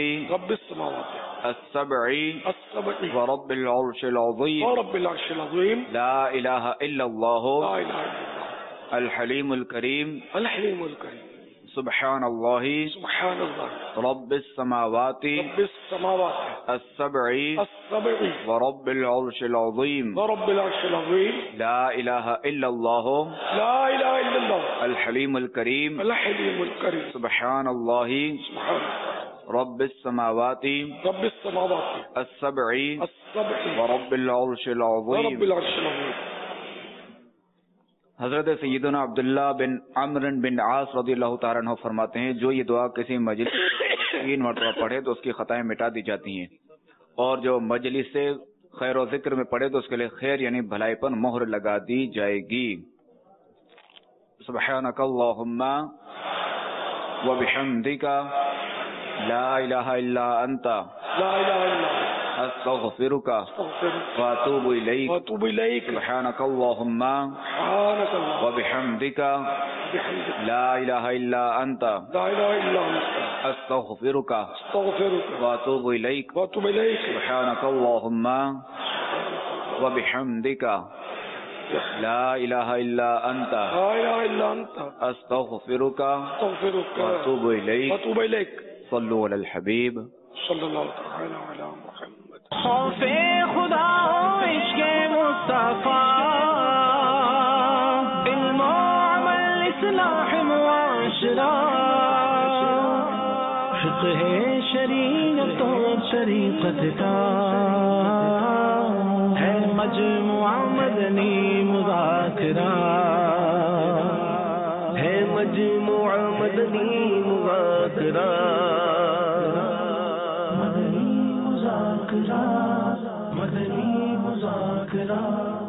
السبع ورب العرش العظیم لا الہ الا اللہ الحلیم الکریم سبحان اللہ رب السماوات السبع ورب العرش العظیم لا الہ الا اللہ الحلیم الکریم سبحان اللہ رب السماوات السبع ورب العرش العظیم. حضرت سیدنا عبداللہ بن عمرو بن عاص رضی اللہ تعالیٰ عنہ فرماتے ہیں جو یہ دعا کسی مجلس 3 مرتبہ پڑھے تو اس کی خطائیں مٹا دی جاتی ہیں، اور جو مجلس سے خیر و ذکر میں پڑھے تو اس کے لیے خیر یعنی بھلائی پر مہر لگا دی جائے گی. سبحانک اللہم وبحمدک لا الہ الا انت استغفرک واتوب الیک. سبحانک اللہم وبحمدک لا الہ الا انت استغفرک واتوب الیک. سبحانک اللہم وبحمدک لا الہ الا انت استغفرک واتوب الیک. صلو علی الحبیب صلی اللہ تعالی علی محمد. خوف خدا عشق مصطفیٰ علم و عمل اصلاح معاشرہ فقہ شریعت و طریقت کا ہے مجموعہ مدنی مذاکرہ، ہے مجموعہ مدنی مذاکرہ، مدنی مذاکرہ، مدنی مذاکرہ۔